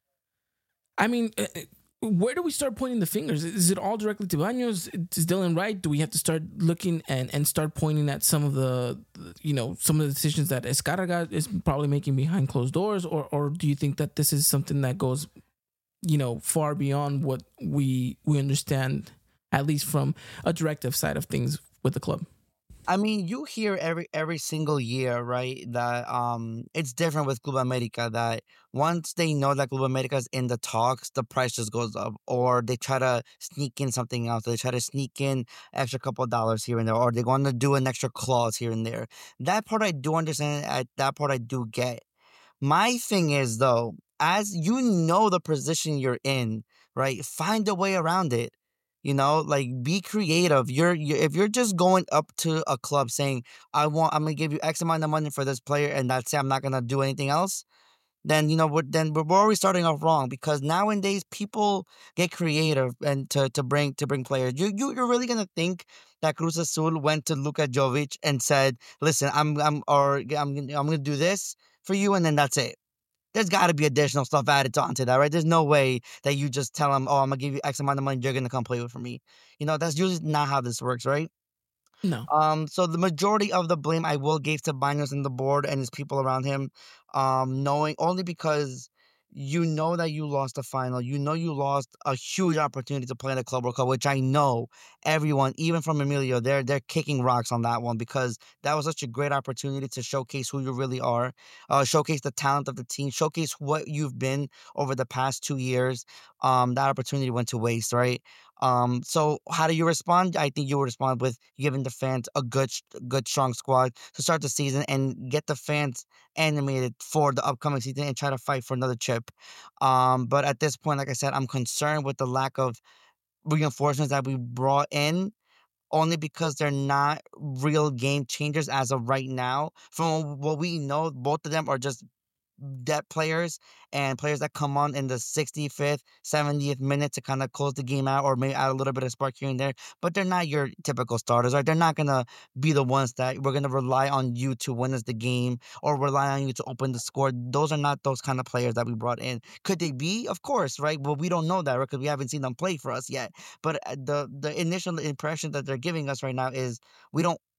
I mean, uh, uh, where do we start pointing the fingers? Is it all directly to Baños? Is Dylan right? Do we have to start looking and, and start pointing at some of the, you know, some of the decisions that Escarga is probably making behind closed doors? Or or do you think that this is something that goes, you know, far beyond what we we understand, at least from a directive side of things with the club? I mean, you hear every every single year, right? That um, it's different with Club America. That once they know that Club America is in the talks, the price just goes up, or they try to sneak in something else. They try to sneak in extra couple of dollars here and there, or they want to do an extra clause here and there. That part I do understand. At that part I do get. My thing is though, as you know the position you're in, right? Find a way around it. You know, like be creative. You're, you if you're just going up to a club saying, "I want, I'm gonna give you X amount of money for this player," and that's it, I'm not gonna do anything else. Then you know, we're, then we're already starting off wrong because nowadays people get creative and to, to bring to bring players. You you you're really gonna think that Cruz Azul went to Luka Jovic and said, "Listen, I'm I'm or I'm gonna- I'm gonna do this for you," and then that's it. There's got to be additional stuff added onto that, right? There's no way that you just tell them, "Oh, I'm gonna give you X amount of money. You're gonna come play with for me." You know, that's usually not how this works, right? No. Um, so the majority of the blame I will give to Banos and the board and his people around him, um, knowing only because you know that you lost the final. You know you lost a huge opportunity to play in the Club World Cup, which I know everyone, even from Emilio, they're they're kicking rocks on that one because that was such a great opportunity to showcase who you really are, uh, showcase the talent of the team, showcase what you've been over the past two years. Um, that opportunity went to waste, right? Um, so how do you respond? I think you would respond with giving the fans a good, sh- good strong squad to start the season and get the fans animated for the upcoming season and try to fight for another chip. Um, but at this point, like I said, I'm concerned with the lack of reinforcements that we brought in. Only because they're not real game changers as of right now. From what we know, both of them are just depth players and players that come on in the sixty-fifth, seventieth minute to kind of close the game out or maybe add a little bit of spark here and there. But they're not your typical starters, right? They're not going to be the ones that we're going to rely on you to win us the game or rely on you to open the score. Those are not those kind of players that we brought in. Could they be? Of course, right? Well, we don't know that, right? Because we haven't seen them play for us yet. But uh, the, the initial impression that they're giving us right now is we don't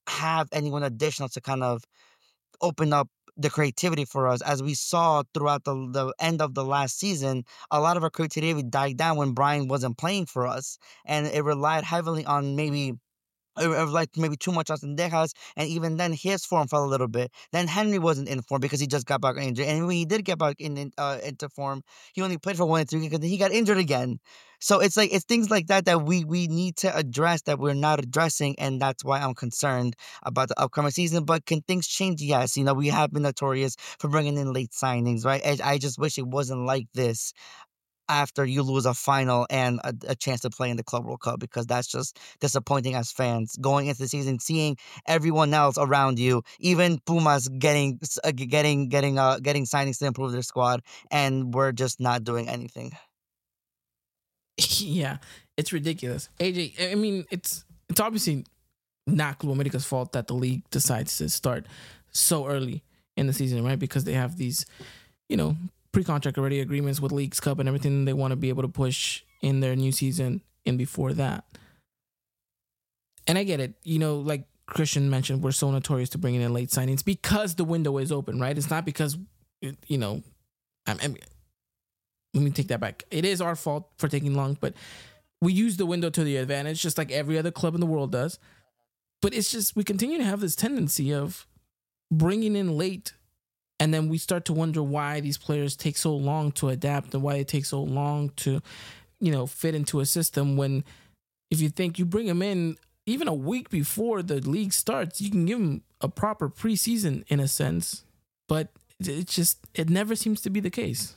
have anyone additional to kind of open up the creativity for us. As we saw throughout the the end of the last season, a lot of our creativity died down when Brian wasn't playing for us, and it relied heavily on maybe it it was like maybe too much on Sendejas, and even then his form fell a little bit. Then Henry wasn't in form because he just got back injured, and when he did get back in, in uh, into form, he only played for one and three because he got injured again. So it's like it's things like that that we we need to address that we're not addressing, and that's why I'm concerned about the upcoming season. But can things change? Yes, you know we have been notorious for bringing in late signings, right? I, I just wish it wasn't like this after you lose a final and a, a chance to play in the Club World Cup, because that's just disappointing as fans going into the season, seeing everyone else around you, even Pumas getting uh, getting getting uh getting signings to improve their squad, and we're just not doing anything. Yeah, it's ridiculous. A J, I mean, it's it's obviously not Club America's fault that the league decides to start so early in the season, right? Because they have these, you know, pre-contract already agreements with Leagues Cup and everything they want to be able to push in their new season and before that. And I get it. You know, like Christian mentioned, we're so notorious to bringing in late signings because the window is open, right? It's not because, you know, I mean, let me take that back. It is our fault for taking long, but we use the window to the advantage, just like every other club in the world does. But it's just, we continue to have this tendency of bringing in late, and then we start to wonder why these players take so long to adapt and why it takes so long to, you know, fit into a system. When if you think you bring them in even a week before the league starts, you can give them a proper preseason in a sense, but it just, it never seems to be the case.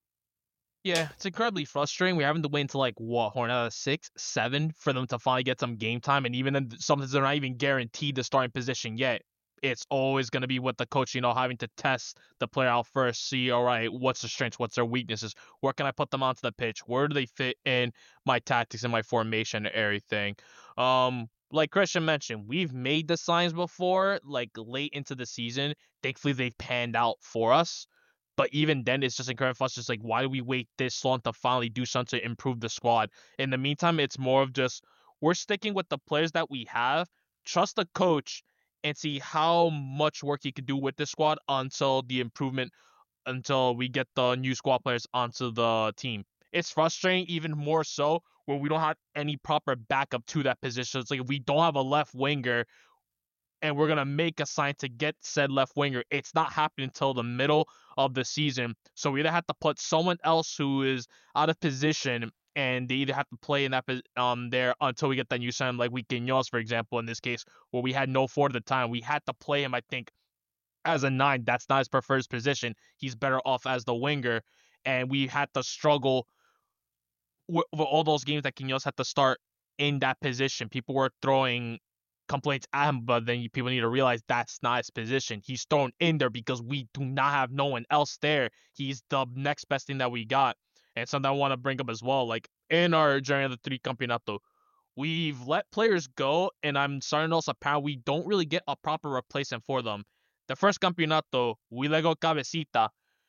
Yeah, it's incredibly frustrating. We're having to wait until like what, Hornada six, seven for them to finally get some game time, and even then, sometimes they're not even guaranteed the starting position yet. It's always going to be with the coach, you know, having to test the player out first, see, all right, what's their strengths, what's their weaknesses, where can I put them onto the pitch, where do they fit in my tactics and my formation and everything. Um, like Christian mentioned, we've made the signs before, like late into the season. Thankfully, they've panned out for us. But even then, it's just incredible for us. Just like, why do we wait this long to finally do something to improve the squad? In the meantime, it's more of just we're sticking with the players that we have, trust the coach, and see how much work he can do with the squad until the improvement, until we get the new squad players onto the team. It's frustrating even more so when we don't have any proper backup to that position. It's like if we don't have a left winger, and we're going to make a sign to get said left winger, it's not happening until the middle of the season. So we either have to put someone else who is out of position, and they either have to play in that um there until we get that new sign, like we Quinones, for example, in this case, where we had no forward at the time. We had to play him, I think, as a nine. That's not his preferred position. He's better off as the winger. And we had to struggle with, with all those games that Quinones had to start in that position. People were throwing complaints at him, but then people need to realize that's not his position. He's thrown in there because we do not have no one else there. He's the next best thing that we got. And something I want to bring up as well, like in our journey of the three campeonato, we've let players go, and I'm starting to notice apparently we don't really get a proper replacement for them. The first campeonato, we let go Cabecita.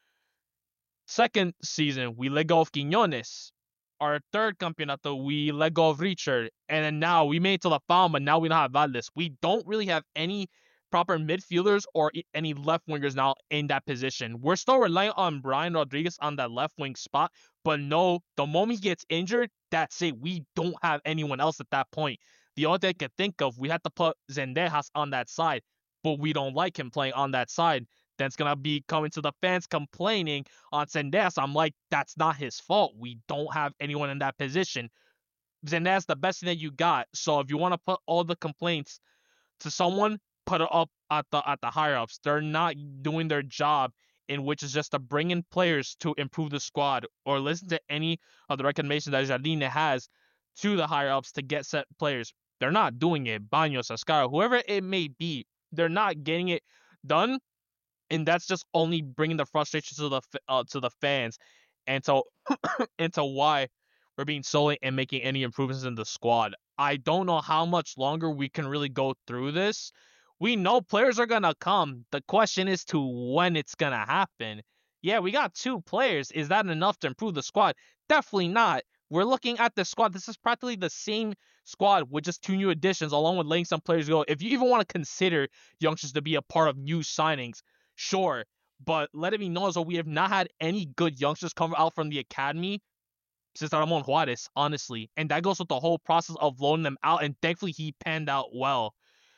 Second season, we let go of Quiñones. Our third campeonato, we let go of Richard, and then now we made it to the final, but now we don't have Valdez. We don't really have any proper midfielders or any left wingers now in that position. We're still relying on Brian Rodriguez on that left wing spot, but no, the moment he gets injured, that's it. We don't have anyone else at that point. The only thing I can think of, we had to put Zendejas on that side, but we don't like him playing on that side. Then it's going to be coming to the fans complaining on Zendejas. I'm like, that's not his fault. We don't have anyone in that position. Zendejas the best thing that you got. So if you want to put all the complaints to someone, put it up at the at the higher ups. They're not doing their job, in which is just to bring in players to improve the squad, or listen to any of the recommendations that Jardine has to the higher ups to get set players. They're not doing it. Baños, Ascara, whoever it may be, they're not getting it done. And that's just only bringing the frustration to the uh, to the fans, and to into why we're being so late and making any improvements in the squad. I don't know how much longer we can really go through this. We know players are gonna come. The question is to when it's gonna happen. Yeah, we got two players. Is that enough to improve the squad? Definitely not. we're looking at the squad. This is practically the same squad with just two new additions, along with letting some players go. If you even want to consider youngsters to be a part of new signings, sure. But let it be known as well, we have not had any good youngsters come out from the academy since Ramon Juarez, honestly. And that goes with the whole process of loaning them out, and thankfully he panned out well.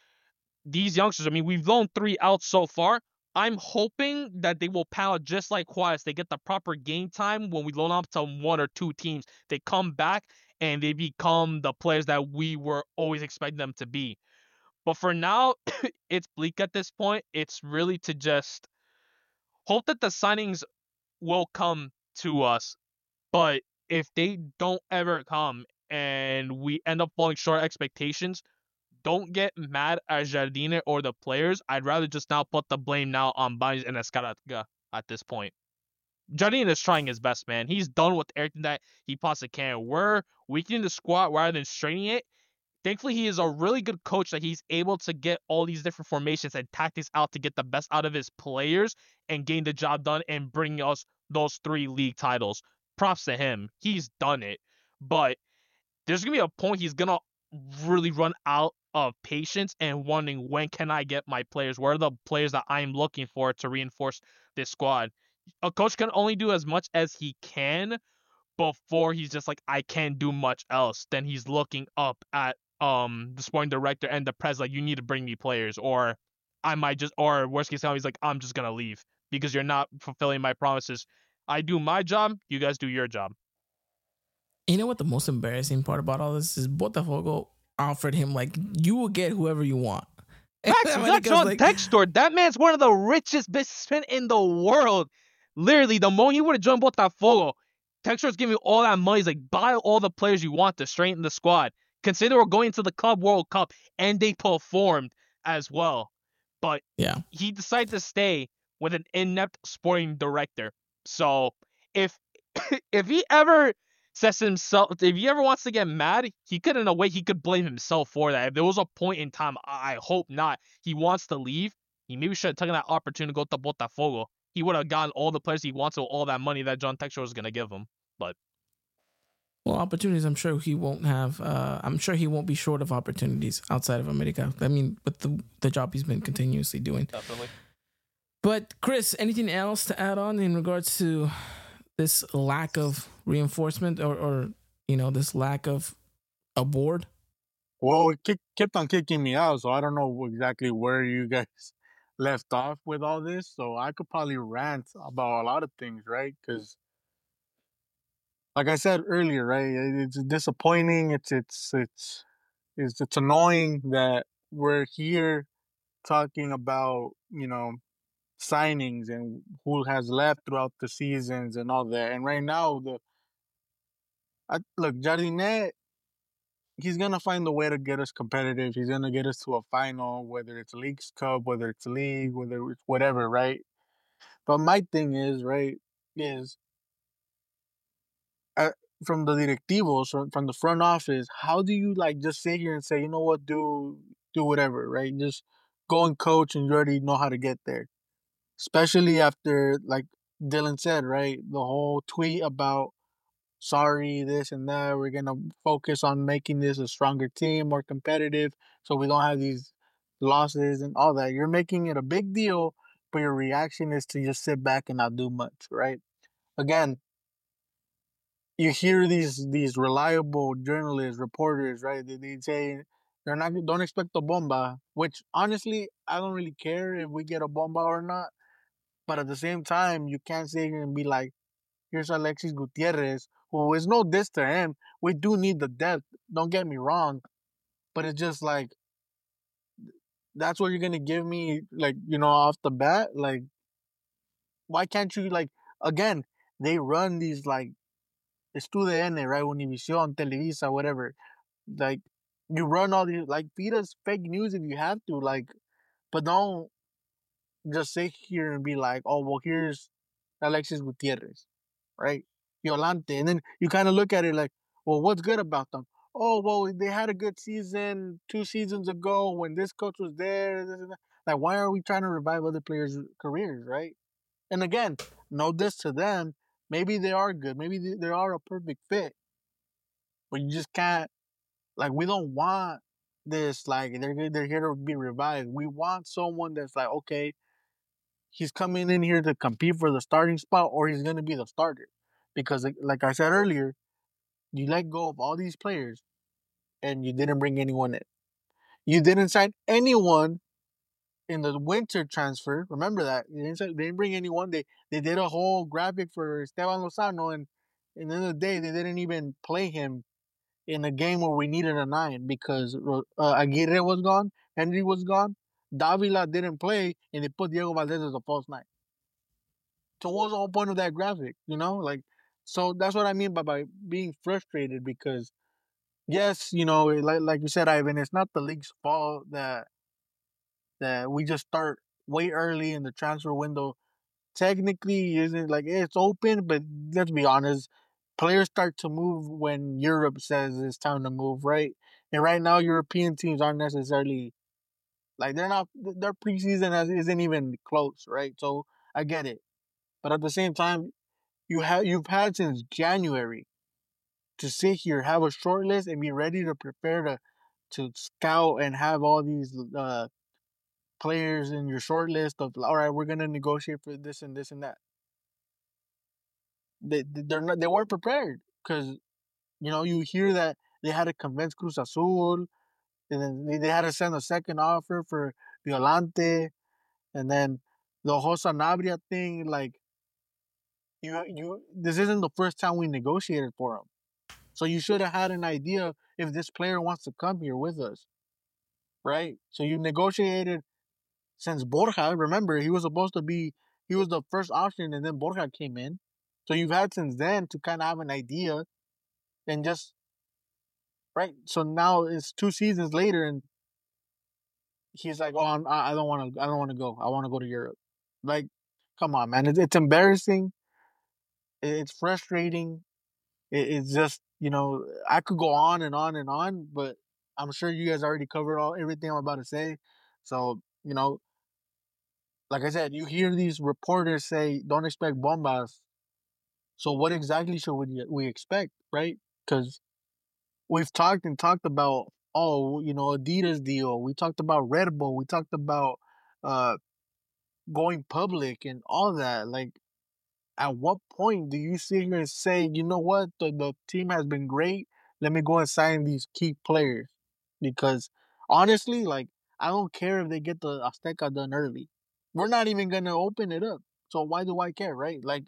These youngsters, I mean, we've loaned three out so far. I'm hoping that they will pan out just like Juarez. They get the proper game time when we loan up to one or two teams. They come back and they become the players that we were always expecting them to be. But for now, it's bleak at this point. It's really to just hope that the signings will come to us. But if they don't ever come and we end up falling short of expectations, don't get mad at Jardine or the players. I'd rather just now put the blame now on Baez and Escaraga at this point. Jardine is trying his best, man. He's done with everything that he possibly can. We're weakening the squad rather than straining it. Thankfully, he is a really good coach that he's able to get all these different formations and tactics out to get the best out of his players and getting the job done and bringing us those three league titles. Props to him. He's done it. But there's going to be a point he's going to really run out of patience and wondering, when can I get my players? Where are the players that I'm looking for to reinforce this squad? A coach can only do as much as he can before he's just like, I can't do much else. Then he's looking up at um the sporting director and the press like, you need to bring me players, or I might just, or worst case scenario, he's like, I'm just going to leave because you're not fulfilling my promises. I do my job, you guys do your job. You know what the most embarrassing part about all this is? Botafogo offered him, like, you will get whoever you want. Facts, that's John like, Textor. That man's one of the richest businessmen in the world. Literally, the moment he would have joined Botafogo, Textor's giving you all that money. He's like, buy all the players you want to strengthen the squad. Consider we're going to the Club World Cup, and they performed as well. But yeah, he decided to stay with an inept sporting director. So if if he ever says himself, if he ever wants to get mad, he could, in a way, he could blame himself for that. If there was a point in time, I hope not, he wants to leave, he maybe should have taken that opportunity to go to Botafogo. He would have gotten all the players he wants with all that money that John Textor was going to give him. But well, opportunities, I'm sure he won't have. Uh, I'm sure he won't be short of opportunities outside of America. I mean, with the the job he's been continuously doing. Definitely. But Chris, anything else to add on in regards to this lack of reinforcement, or, or you know, this lack of a board? Well, it kick, kept on kicking me out, so I don't know exactly where you guys left off with all this. So I could probably rant about a lot of things, right? Because, like I said earlier, right, it's disappointing. It's it's it's it's it's annoying that we're here talking about, you know, signings and who has left throughout the seasons and all that. And right now, the I, look, Jardine, he's gonna find a way to get us competitive. He's gonna get us to a final, whether it's Leagues Cup, whether it's league, whether it's whatever, right? But my thing is, right, is uh, from the directivos, from, from the front office, how do you like just sit here and say, you know what, do do whatever, right? Just go and coach, and you already know how to get there. Especially after, like Dylan said, right, the whole tweet about sorry, this and that. We're gonna focus on making this a stronger team, more competitive, so we don't have these losses and all that. You're making it a big deal, but your reaction is to just sit back and not do much, right? Again, you hear these these reliable journalists, reporters, right? They, they say they're not don't expect a bomba, which honestly I don't really care if we get a bomba or not. But at the same time, you can't sit here and be like, here's Alexis Gutierrez, who is no diss to him. We do need the depth. Don't get me wrong. But it's just like, that's what you're going to give me, like, you know, off the bat? Like, why can't you, like, again, they run these, like, Estu D N, right? Univision, Televisa, whatever. Like, you run all these, like, feed us fake news if you have to, like, but don't just sit here and be like, oh, well, here's Alexis Gutierrez, right? Yolante. And then you kind of look at it like, well, what's good about them? Oh, well, they had a good season two seasons ago when this coach was there. This and that. Like, why are we trying to revive other players' careers, right? And again, no diss to them. Maybe they are good. Maybe they, they are a perfect fit. but you just can't. Like, we don't want this. Like, they're they're here to be revived. We want someone that's like, okay, he's coming in here to compete for the starting spot, or he's gonna be the starter. Because, like, like I said earlier, you let go of all these players, and you didn't bring anyone in. You didn't sign anyone in the winter transfer. Remember that they didn't, they didn't bring anyone. They they did a whole graphic for Esteban Lozano, and and the end of the day, they didn't even play him in a game where we needed a nine because uh, Aguirre was gone, Henry was gone, Davila didn't play, and they put Diego Valdez as a false nine. So what was the whole point of that graphic? You know, like, so that's what I mean by by being frustrated because yes, you know, like like you said, Ivan, it's not the league's fault that that we just start way early in the transfer window. Technically, isn't like it's open, but let's be honest, players start to move when Europe says it's time to move, right? And right now, European teams aren't necessarily like they're not their preseason has, isn't even close, right? So I get it, but at the same time, you have you've had since January to sit here, have a short list, and be ready to prepare to to scout and have all these uh, players in your short list of all right, we're gonna negotiate for this and this and that. They they're not they weren't prepared because you know you hear that they had to convince Cruz Azul, and then they, they had to send a second offer for Violante, and then the whole Sanabria thing. Like you you this isn't the first time we negotiated for him, so you should have had an idea if this player wants to come here with us, right? So you negotiated since Borja. Remember, he was supposed to be he was the first option, and then Borja came in. So you've had since then to kind of have an idea and just right. So now it's two seasons later, and he's like, "Oh, I'm, I don't want to. I don't want to go. I want to go to Europe." Like, come on, man. It's, it's embarrassing. It's frustrating. It, it's just you know I could go on and on and on, but I'm sure you guys already covered all everything I'm about to say. So you know, like I said, you hear these reporters say, "Don't expect bombas." So what exactly should we we expect, right? Because we've talked and talked about oh, you know, Adidas deal. We talked about Red Bull. We talked about uh going public and all that. Like, at what point do you sit here and say, you know what, the, the team has been great. Let me go and sign these key players because honestly, like, I don't care if they get the Azteca done early. We're not even gonna open it up. So why do I care, right? Like,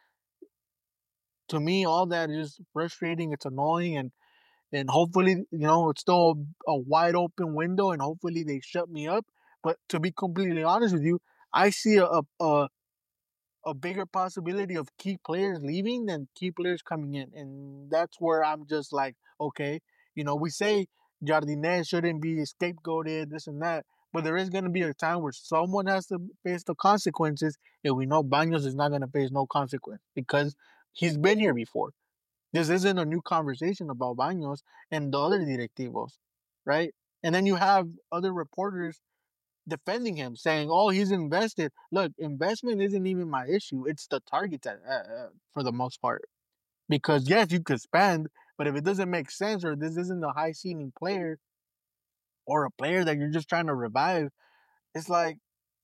to me, all that is frustrating. It's annoying, and and hopefully, you know, it's still a, a wide open window, and hopefully they shut me up. But to be completely honest with you, I see a a, a bigger possibility of key players leaving than key players coming in, and that's where I'm just like, okay, you know, we say Jardine shouldn't be scapegoated, this and that, but there is going to be a time where someone has to face the consequences, and we know Baños is not going to face no consequence because he's been here before. This isn't a new conversation about Baños and the other directivos, right? And then you have other reporters defending him, saying, "Oh, he's invested." Look, investment isn't even my issue. It's the targets uh, uh, for the most part. Because yes, you could spend, but if it doesn't make sense or this isn't a high ceiling player or a player that you're just trying to revive, it's like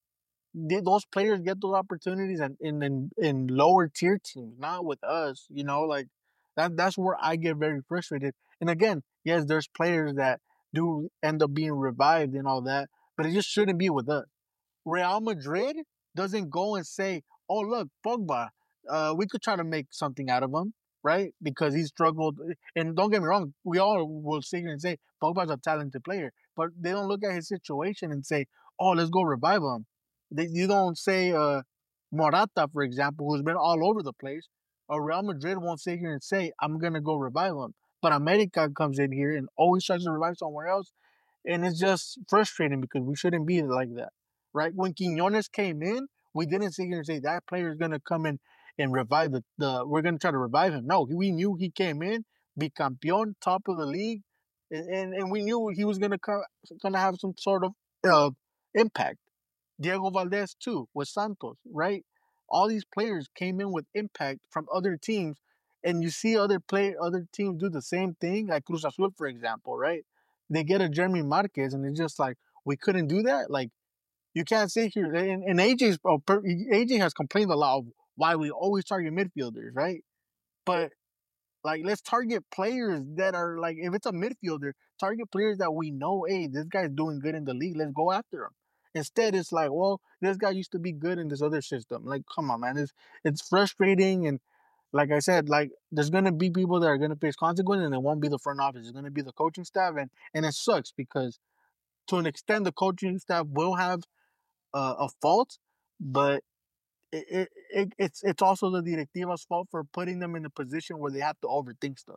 did those players get those opportunities in, in in in lower tier teams, not with us. You know, like that. That's where I get very frustrated. And again, yes, there's players that do end up being revived and all that, but it just shouldn't be with us. Real Madrid doesn't go and say, "Oh, look, Pogba, uh, we could try to make something out of him, right? Because he struggled." And don't get me wrong, we all will sit here and say Pogba's a talented player, but they don't look at his situation and say, "Oh, let's go revive him." They, you don't say uh, Morata, for example, who's been all over the place. Or Real Madrid won't sit here and say, "I'm gonna go revive him." But America comes in here and always tries to revive somewhere else, and it's just frustrating because we shouldn't be like that, right? When Quinones came in, we didn't sit here and say that player is gonna come in and revive the, the we're gonna try to revive him. No, we knew he came in, be campeón, top of the league, and and, and we knew he was gonna come, gonna have some sort of uh, impact. Diego Valdez too with Santos, right? All these players came in with impact from other teams, and you see other play other teams do the same thing, like Cruz Azul, for example, right? They get a Jeremy Marquez, and it's just like, we couldn't do that. Like, you can't say here. And, and A J's oh, A J has complained a lot of why we always target midfielders, right? But like, let's target players that are like, if it's a midfielder, target players that we know, hey, this guy's doing good in the league. Let's go after him. Instead, it's like, well, this guy used to be good in this other system. Like, come on, man. It's it's frustrating. And like I said, like, there's gonna be people that are gonna face consequences, and it won't be the front office. It's gonna be the coaching staff, and and it sucks because to an extent, the coaching staff will have uh, a fault, but it, it, it it's it's also the directiva's fault for putting them in a position where they have to overthink stuff.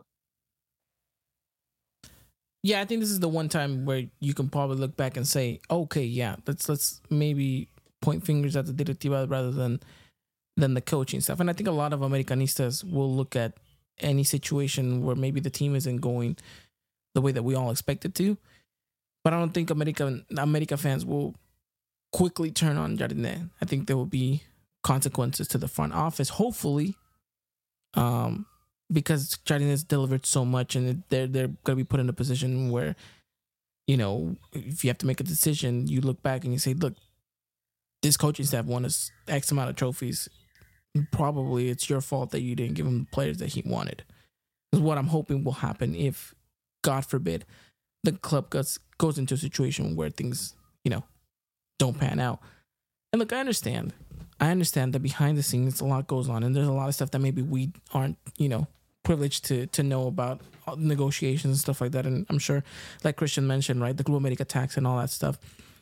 Yeah, I think this is the one time where you can probably look back and say, okay, yeah, let's let's maybe point fingers at the directiva rather than than the coaching stuff. And I think a lot of Americanistas will look at any situation where maybe the team isn't going the way that we all expect it to. But I don't think America America fans will quickly turn on Jardine. I think there will be consequences to the front office, hopefully, um, because Jardine has delivered so much, and they're they're going to be put in a position where, you know, if you have to make a decision, you look back and you say, look, this coaching staff won us X amount of trophies. Probably it's your fault that you didn't give him the players that he wanted. Is what I'm hoping will happen if, God forbid, the club goes goes into a situation where things, you know, don't pan out. And look, I understand. I understand that behind the scenes a lot goes on, and there's a lot of stuff that maybe we aren't, you know, privileged to to know about, negotiations and stuff like that. And I'm sure, like Christian mentioned, right, the Club America tax and all that stuff.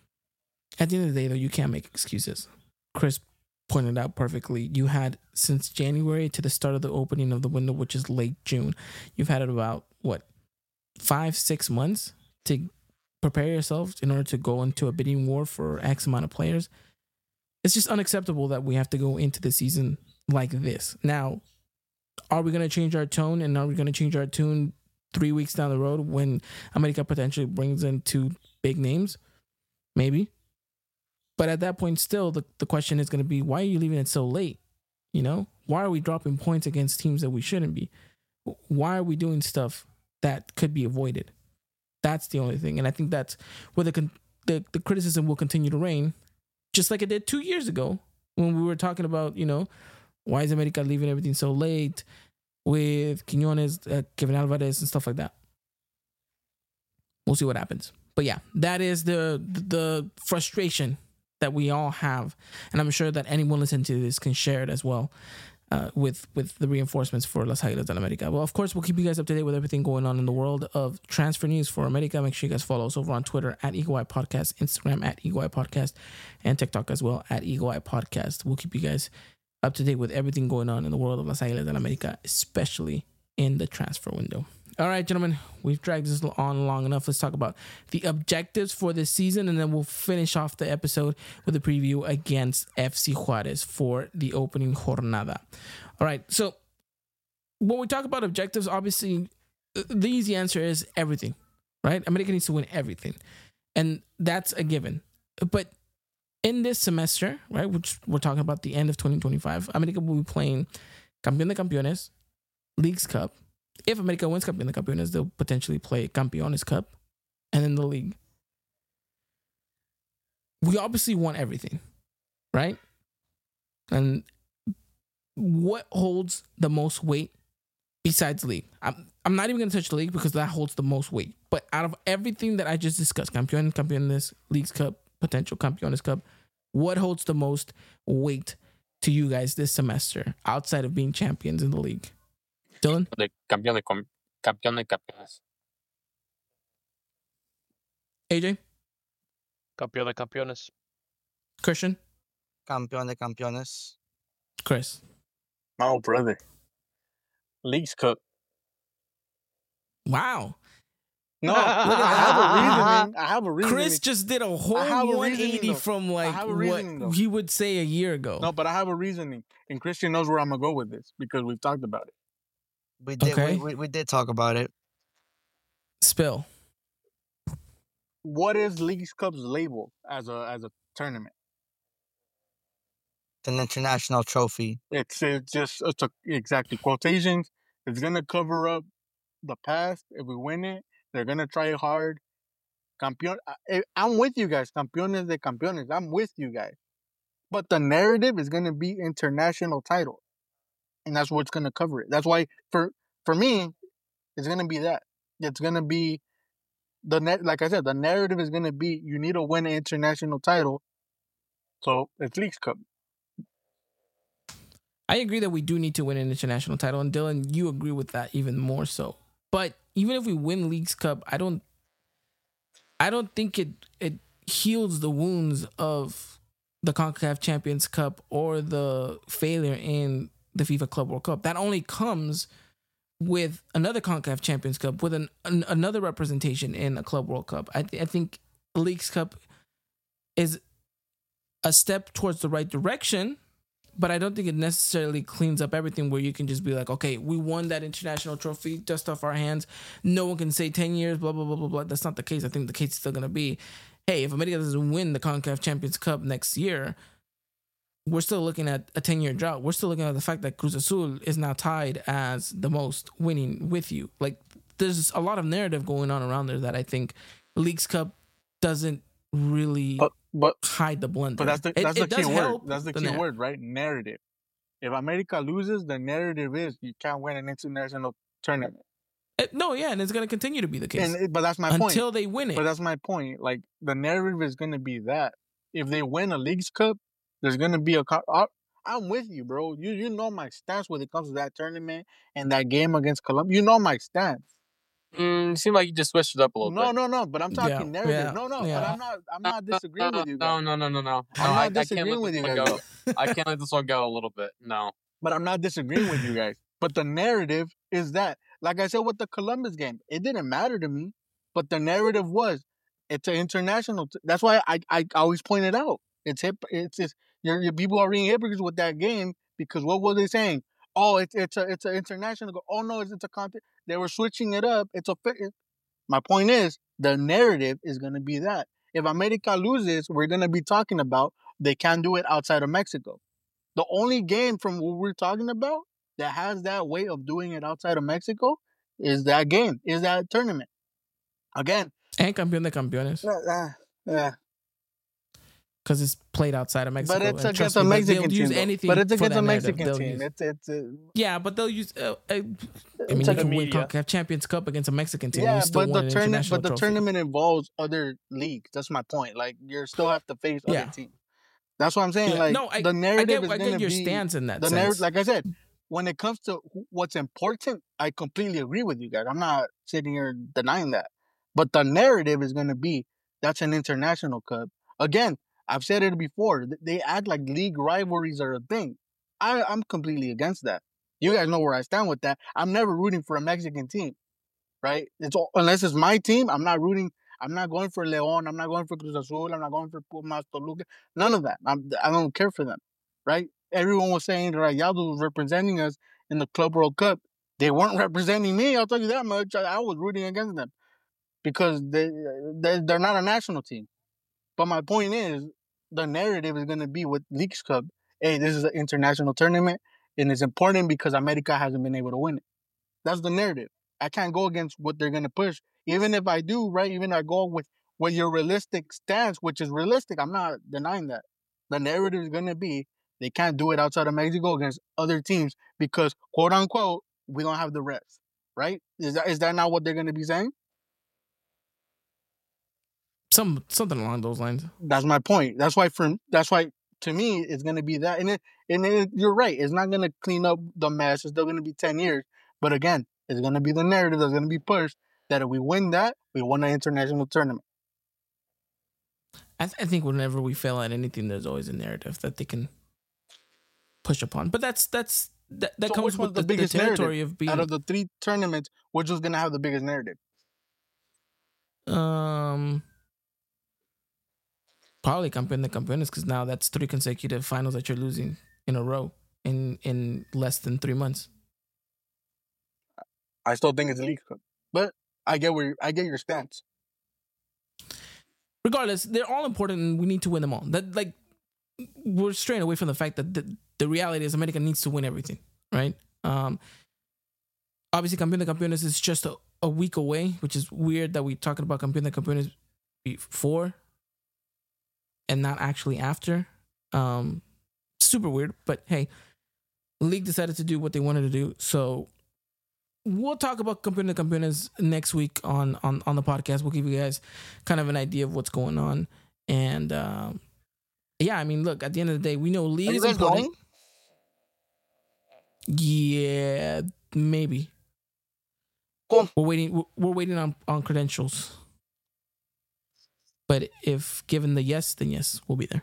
At the end of the day, though, you can't make excuses. Chris pointed out perfectly. You had, since January to the start of the opening of the window, which is late June, you've had about, what, five, six months to prepare yourself in order to go into a bidding war for X amount of players. It's just unacceptable that we have to go into the season like this. Now, are we going to change our tone, and are we going to change our tune three weeks down the road when America potentially brings in two big names? Maybe. But at that point, still, the, the question is going to be, why are you leaving it so late? You know, why are we dropping points against teams that we shouldn't be? Why are we doing stuff that could be avoided? That's the only thing. And I think that's where the, the, the criticism will continue to reign, just like it did two years ago when we were talking about, you know, why is America leaving everything so late with Quiñones, uh, Kevin Alvarez, and stuff like that. We'll see what happens. But yeah, that is the the frustration that we all have. And I'm sure that anyone listening to this can share it as well uh, with, with the reinforcements for Las Águilas del América. Well, of course, we'll keep you guys up to date with everything going on in the world of transfer news for America. Make sure you guys follow us over on Twitter at Eagle Eye Podcast, Instagram at Eagle Eye Podcast, and TikTok as well at Eagle Eye Podcast. We'll keep you guys up to date with everything going on in the world of Las Águilas del América, especially in the transfer window. All right, gentlemen, we've dragged this on long enough. Let's talk about the objectives for this season, and then we'll finish off the episode with a preview against F C Juárez for the opening jornada. All right, so when we talk about objectives, obviously, the easy answer is everything, right? America needs to win everything, and that's a given. But in this semester, right, which we're talking about the end of twenty twenty-five, America will be playing Campeón de Campeones, Leagues Cup. If America wins Campeón de Campeones, they'll potentially play Campeones Cup and then the league. We obviously want everything, right? And what holds the most weight besides league? I'm, I'm not even going to touch the league because that holds the most weight. But out of everything that I just discussed, Campeón, Campeones, Leagues Cup, potential Campeones Cup, what holds the most weight to you guys this semester outside of being champions in the league? Dylan? De campeón de com- campeón de campeones. A J? Campeón de campeones. Christian? Campeón de campeones. Chris? Oh, brother. Leagues Cup. Wow. No, look, I have a reasoning. I have a reasoning. Chris just did a I whole have a one reasoning, eighty though. from I like have a what reasoning, though. he would say a year ago. No, but I have a reasoning. And Christian knows where I'm going to go with this because we've talked about it. We did. Okay. We, we, we did talk about it. Spill. What is Leagues Cup's label as a as a tournament? It's an international trophy. It's, it's just it's a, exactly quotations. It's gonna cover up the past. If we win it, they're gonna try hard. Campeón, I, I'm with you guys. Campeones de campeones. I'm with you guys. But the narrative is gonna be international title, and that's what's gonna cover it. That's why for for me, it's gonna be that. It's gonna be the net. Like I said, the narrative is gonna be you need to win an international title. So it's Leagues Cup. I agree that we do need to win an international title, and Dylan, you agree with that even more so. But even if we win Leagues Cup, I don't, I don't think it it heals the wounds of the CONCACAF Champions Cup or the failure in the FIFA Club World Cup. That only comes with another CONCACAF Champions Cup, with an, an another representation in a Club World Cup. I th- I think Leagues Cup is a step towards the right direction. But I don't think it necessarily cleans up everything where you can just be like, okay, we won that international trophy, dust off our hands. No one can say ten years, blah, blah, blah, blah, blah. That's not the case. I think the case is still going to be, hey, if America doesn't win the CONCACAF Champions Cup next year, we're still looking at a ten-year drought. We're still looking at the fact that Cruz Azul is now tied as the most winning with you. Like, there's a lot of narrative going on around there that I think Leagues Cup doesn't really... But, but hide the blunder. But that's the that's it, the it key word. That's the, the key narrative. word, right? Narrative. If America loses, the narrative is you can't win an international tournament. It, no, yeah, and it's going to continue to be the case. And, but that's my until point. Until they win it. But that's my point. Like, the narrative is going to be that. If they win a Leagues Cup, there's going to be a... I'm with you, bro. You you know my stance when it comes to that tournament and that game against Colombia. You know my stance. Mm, seemed like you just switched it up a little no, bit. No, no, no. But I'm talking yeah, narrative. Yeah, no, no. Yeah. But I'm not. I'm not disagreeing no, with you guys. No, no, no, no, no. I'm no, not I, disagreeing I with you guys. Go. I can't let this one go a little bit. No. But I'm not disagreeing with you guys. But the narrative is that, like I said with the Columbus game, it didn't matter to me. But the narrative was, it's an international. T- That's why I, I always point it out. It's hip. It's just your your people are being hypocrites with that game because what were they saying? Oh, it's it's a it's an international. Oh no, it's, it's a content. They were switching it up. It's a. It, my point is the narrative is going to be that if America loses, we're going to be talking about they can't do it outside of Mexico. The only game from what we're talking about that has that way of doing it outside of Mexico is that game, is that tournament. Again. And Campeón de Campeones. Uh, yeah. Because it's played outside of Mexico. But it's against a Mexican team. Use anything but it's against a Mexican team. It's, it's, uh, yeah, but they'll use... Uh, uh, I mean, you can win CONCACAF Champions Cup against a Mexican team. Yeah, you still but the, tourna- but the trophy. tournament involves other leagues. That's my point. Like, you still have to face yeah. other teams. That's what I'm saying. Yeah. Like, no, I, the narrative I get, is going to be... I get your stance in that the sense. Narr- like I said, when it comes to what's important, I completely agree with you guys. I'm not sitting here denying that. But the narrative is going to be, that's an international cup. Again, I've said it before. They act like league rivalries are a thing. I, I'm completely against that. You guys know where I stand with that. I'm never rooting for a Mexican team, right? It's all, unless it's my team, I'm not rooting. I'm not going for León. I'm not going for Cruz Azul. I'm not going for Pumas, Toluca. None of that. I'm, I don't care for them, right? Everyone was saying Rayados was representing us in the Club World Cup. They weren't representing me. I'll tell you that much. I, I was rooting against them because they, they they're not a national team. But my point is, the narrative is going to be with Leagues Cup. Hey, this is an international tournament, and it's important because America hasn't been able to win it. That's the narrative. I can't go against what they're going to push. Even if I do, right, even if I go with, with your realistic stance, which is realistic, I'm not denying that. The narrative is going to be they can't do it outside of Mexico against other teams because, quote unquote, we don't have the refs, right? Is that is that not what they're going to be saying? Some something along those lines. That's my point. That's why for that's why to me it's gonna be that. And it, and it, you're right. It's not gonna clean up the mess. It's still gonna be ten years. But again, it's gonna be the narrative that's gonna be pushed that if we win that, we won an international tournament. I, th- I think whenever we fail at anything, there's always a narrative that they can push upon. But that's that's that, that so comes with the, the biggest the territory narrative? of being Out of the three tournaments, which was gonna have the biggest narrative? Um. Probably Campeón de Campeones, because now that's three consecutive finals that you're losing in a row in, in less than three months. I still think it's a League Cup, but I get where I get your stance. Regardless, they're all important, and we need to win them all. That like we're straying away from the fact that the, the reality is America needs to win everything, right? Um, obviously, Campeón de Campeones is just a, a week away, which is weird that we're talking about Campeón de Campeones before and not actually after. Um, super weird, but hey, league decided to do what they wanted to do, so we'll talk about Campeón de Campeones next week on, on, on the podcast. We'll give you guys kind of an idea of what's going on. And um, yeah, I mean, look, at the end of the day, we know league Are you is guys important. going? Yeah, maybe. Cool. We're waiting. We're, we're waiting on, on credentials. But if given the yes, then yes, we'll be there.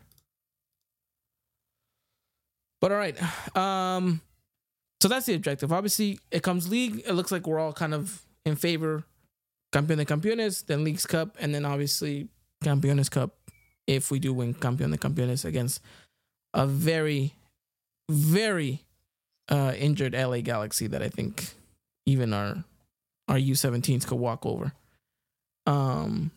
But all right. Um, so that's the objective. Obviously, it comes league. It looks like we're all kind of in favor. Campeón de Campeones, then Leagues Cup, and then obviously Campeones Cup if we do win Campeón de Campeones against a very, very uh, injured L A Galaxy that I think even our our U seventeens could walk over. Um,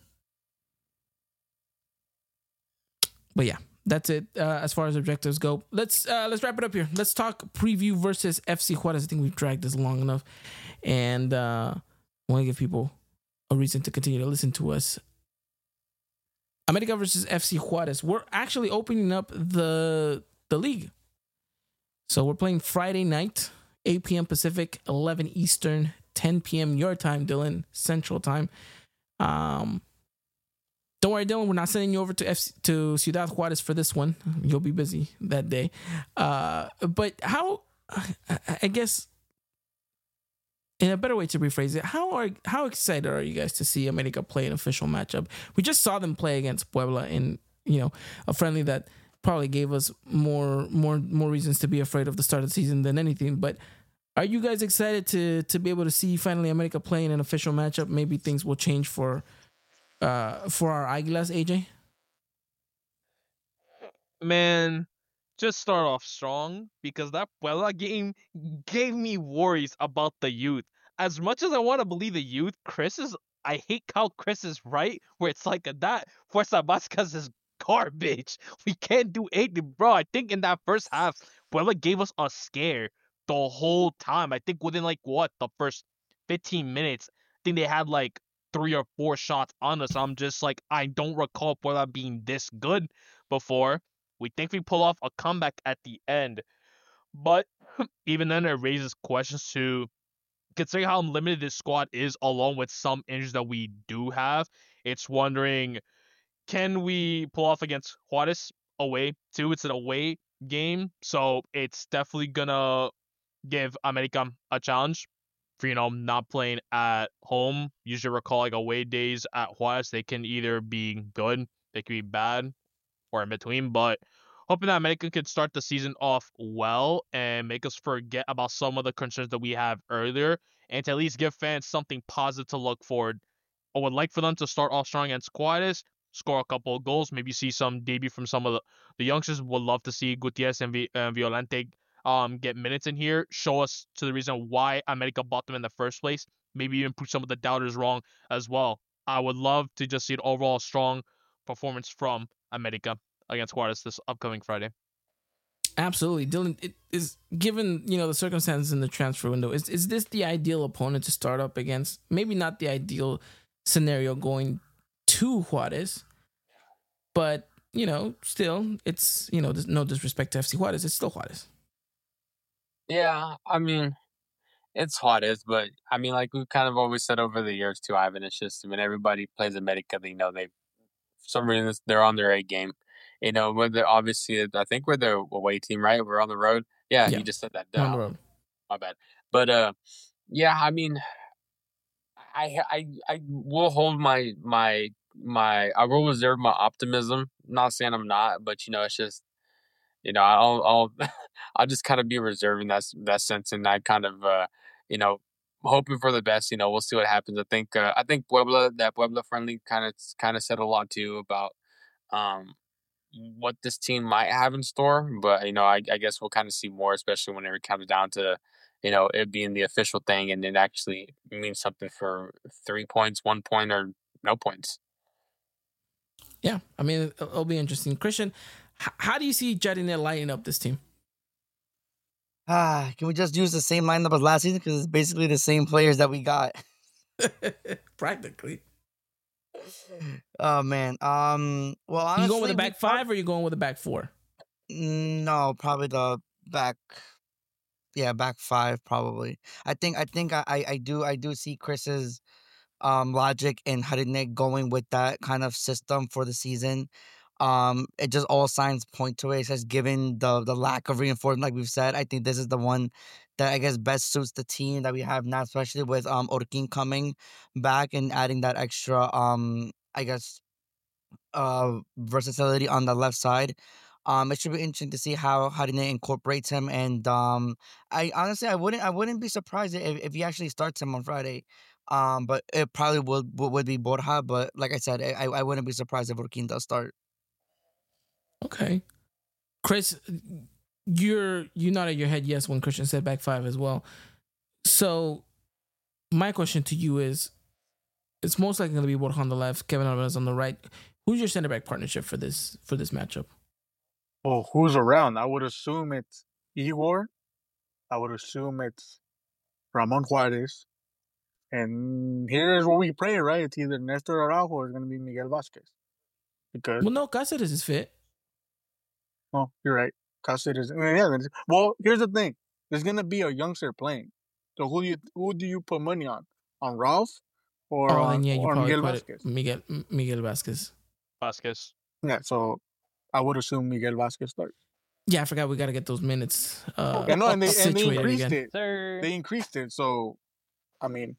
but yeah. That's it uh, as far as objectives go. Let's uh, let's wrap it up here. Let's talk preview versus F C Juarez. I think we've dragged this long enough, and uh, I want to give people a reason to continue to listen to us. America versus F C Juarez. We're actually opening up the the league, so we're playing Friday night, eight p.m. Pacific, eleven Eastern, ten p.m. your time, Dylan, Central Time. Um. Don't worry, Dylan. We're not sending you over to F C, to Ciudad Juarez for this one. You'll be busy that day. Uh, but how? I guess in a better way to rephrase it, how are how excited are you guys to see America play an official matchup? We just saw them play against Puebla in you know a friendly that probably gave us more more more reasons to be afraid of the start of the season than anything. But are you guys excited to to be able to see finally America playing an official matchup? Maybe things will change for. Uh, for our Águilas, A J? Man, just start off strong because that Puebla game gave me worries about the youth. As much as I want to believe the youth, Chris is. I hate how Chris is right, where it's like that Fuerza Vasquez is garbage. We can't do anything, bro. I think in that first half, Puebla gave us a scare the whole time. I think within like what the first fifteen minutes, I think they had like. Three or four shots on us. I'm just like, I don't recall Puebla being this good before. We think we pull off a comeback at the end. But even then, it raises questions to considering how limited this squad is, along with some injuries that we do have. It's wondering, can we pull off against Juarez away too? It's an away game, so it's definitely gonna give America a challenge. For, you know, not playing at home. You should recall, like, away days at Juarez, they can either be good, they can be bad, or in between. But hoping that America could start the season off well and make us forget about some of the concerns that we have earlier, and to at least give fans something positive to look forward. I would like for them to start off strong against Juarez, score a couple of goals, maybe see some debut from some of the, the youngsters. Would love to see Gutierrez and v- uh, Violante Um, get minutes in here, show us to the reason why America bought them in the first place, maybe even prove some of the doubters wrong as well. I would love to just see an overall strong performance from America against Juarez this upcoming Friday. Absolutely. Dylan, it is given, you know, the circumstances in the transfer window, is is this the ideal opponent to start up against? Maybe not the ideal scenario going to Juarez, but, you know, still, it's, you know, there's no disrespect to F C Juarez, it's still Juarez. Yeah, I mean, it's Juarez, but I mean, like we kind of always said over the years too, Ivan. It's just when everybody plays America, they know they, for some reason, they're on their A game. You know, whether obviously, I think we're the away team, right? We're on the road. Yeah, Yeah. you just said that. On the Uh, road. My bad. But uh, yeah, I mean, I I I will hold my my my. I will reserve my optimism. Not saying I'm not, but you know, it's just. You know, I'll I'll I'll just kind of be reserving that that sense, and I kind of uh, you know hoping for the best. You know, we'll see what happens. I think uh, I think Puebla that Puebla friendly kind of kind of said a lot too about um what this team might have in store. But you know, I, I guess we'll kind of see more, especially when it comes down to you know it being the official thing, and it actually means something for three points, one point, or no points. Yeah, I mean, it'll, it'll be interesting. Christian, h- how do you see Jadinet lining up this team? Ah, can we just use the same lineup as last season? Because it's basically the same players that we got. Practically. Oh man. Um. Well, honestly, You going with the we back prob- five or you going with the back four? No, probably the back. Yeah, back five probably. I think. I think. I. I I do. I do see Chris's um logic and Harinek going with that kind of system for the season. Um, it just all signs point to it. It's just given the the lack of reinforcement, like we've said, I think this is the one that I guess best suits the team that we have now, especially with um Orkin coming back and adding that extra um I guess uh versatility on the left side. Um, it should be interesting to see how Harine incorporates him, and um, I honestly I wouldn't I wouldn't be surprised if, if he actually starts him on Friday. Um, but it probably would would, would be Borja. But like I said, I I wouldn't be surprised if Orkin does start. Okay. Chris, you're you nodded your head yes when Christian said back five as well. So my question to you is, it's most likely going to be Borja on the left, Kevin Alvarez on the right. Who's your center back partnership for this for this matchup? Well, who's around? I would assume it's Igor. I would assume it's Ramon Juarez. And here's what we pray, right? It's either Nestor Araujo or it's going to be Miguel Vasquez. Because, Well, no, Cáceres is fit. well, you're right. Cáceres. I mean, yeah. Well, here's the thing. There's going to be a youngster playing. So who do you who do you put money on? On Ralph or Oh, on then yeah, you or probably Miguel put Vasquez? it Miguel Miguel Vasquez. Vasquez. Yeah, so I would assume Miguel Vasquez starts. Yeah, I forgot we got to get those minutes uh, And no, and they, and they situated increased again. it. Sir. They increased it. So, I mean,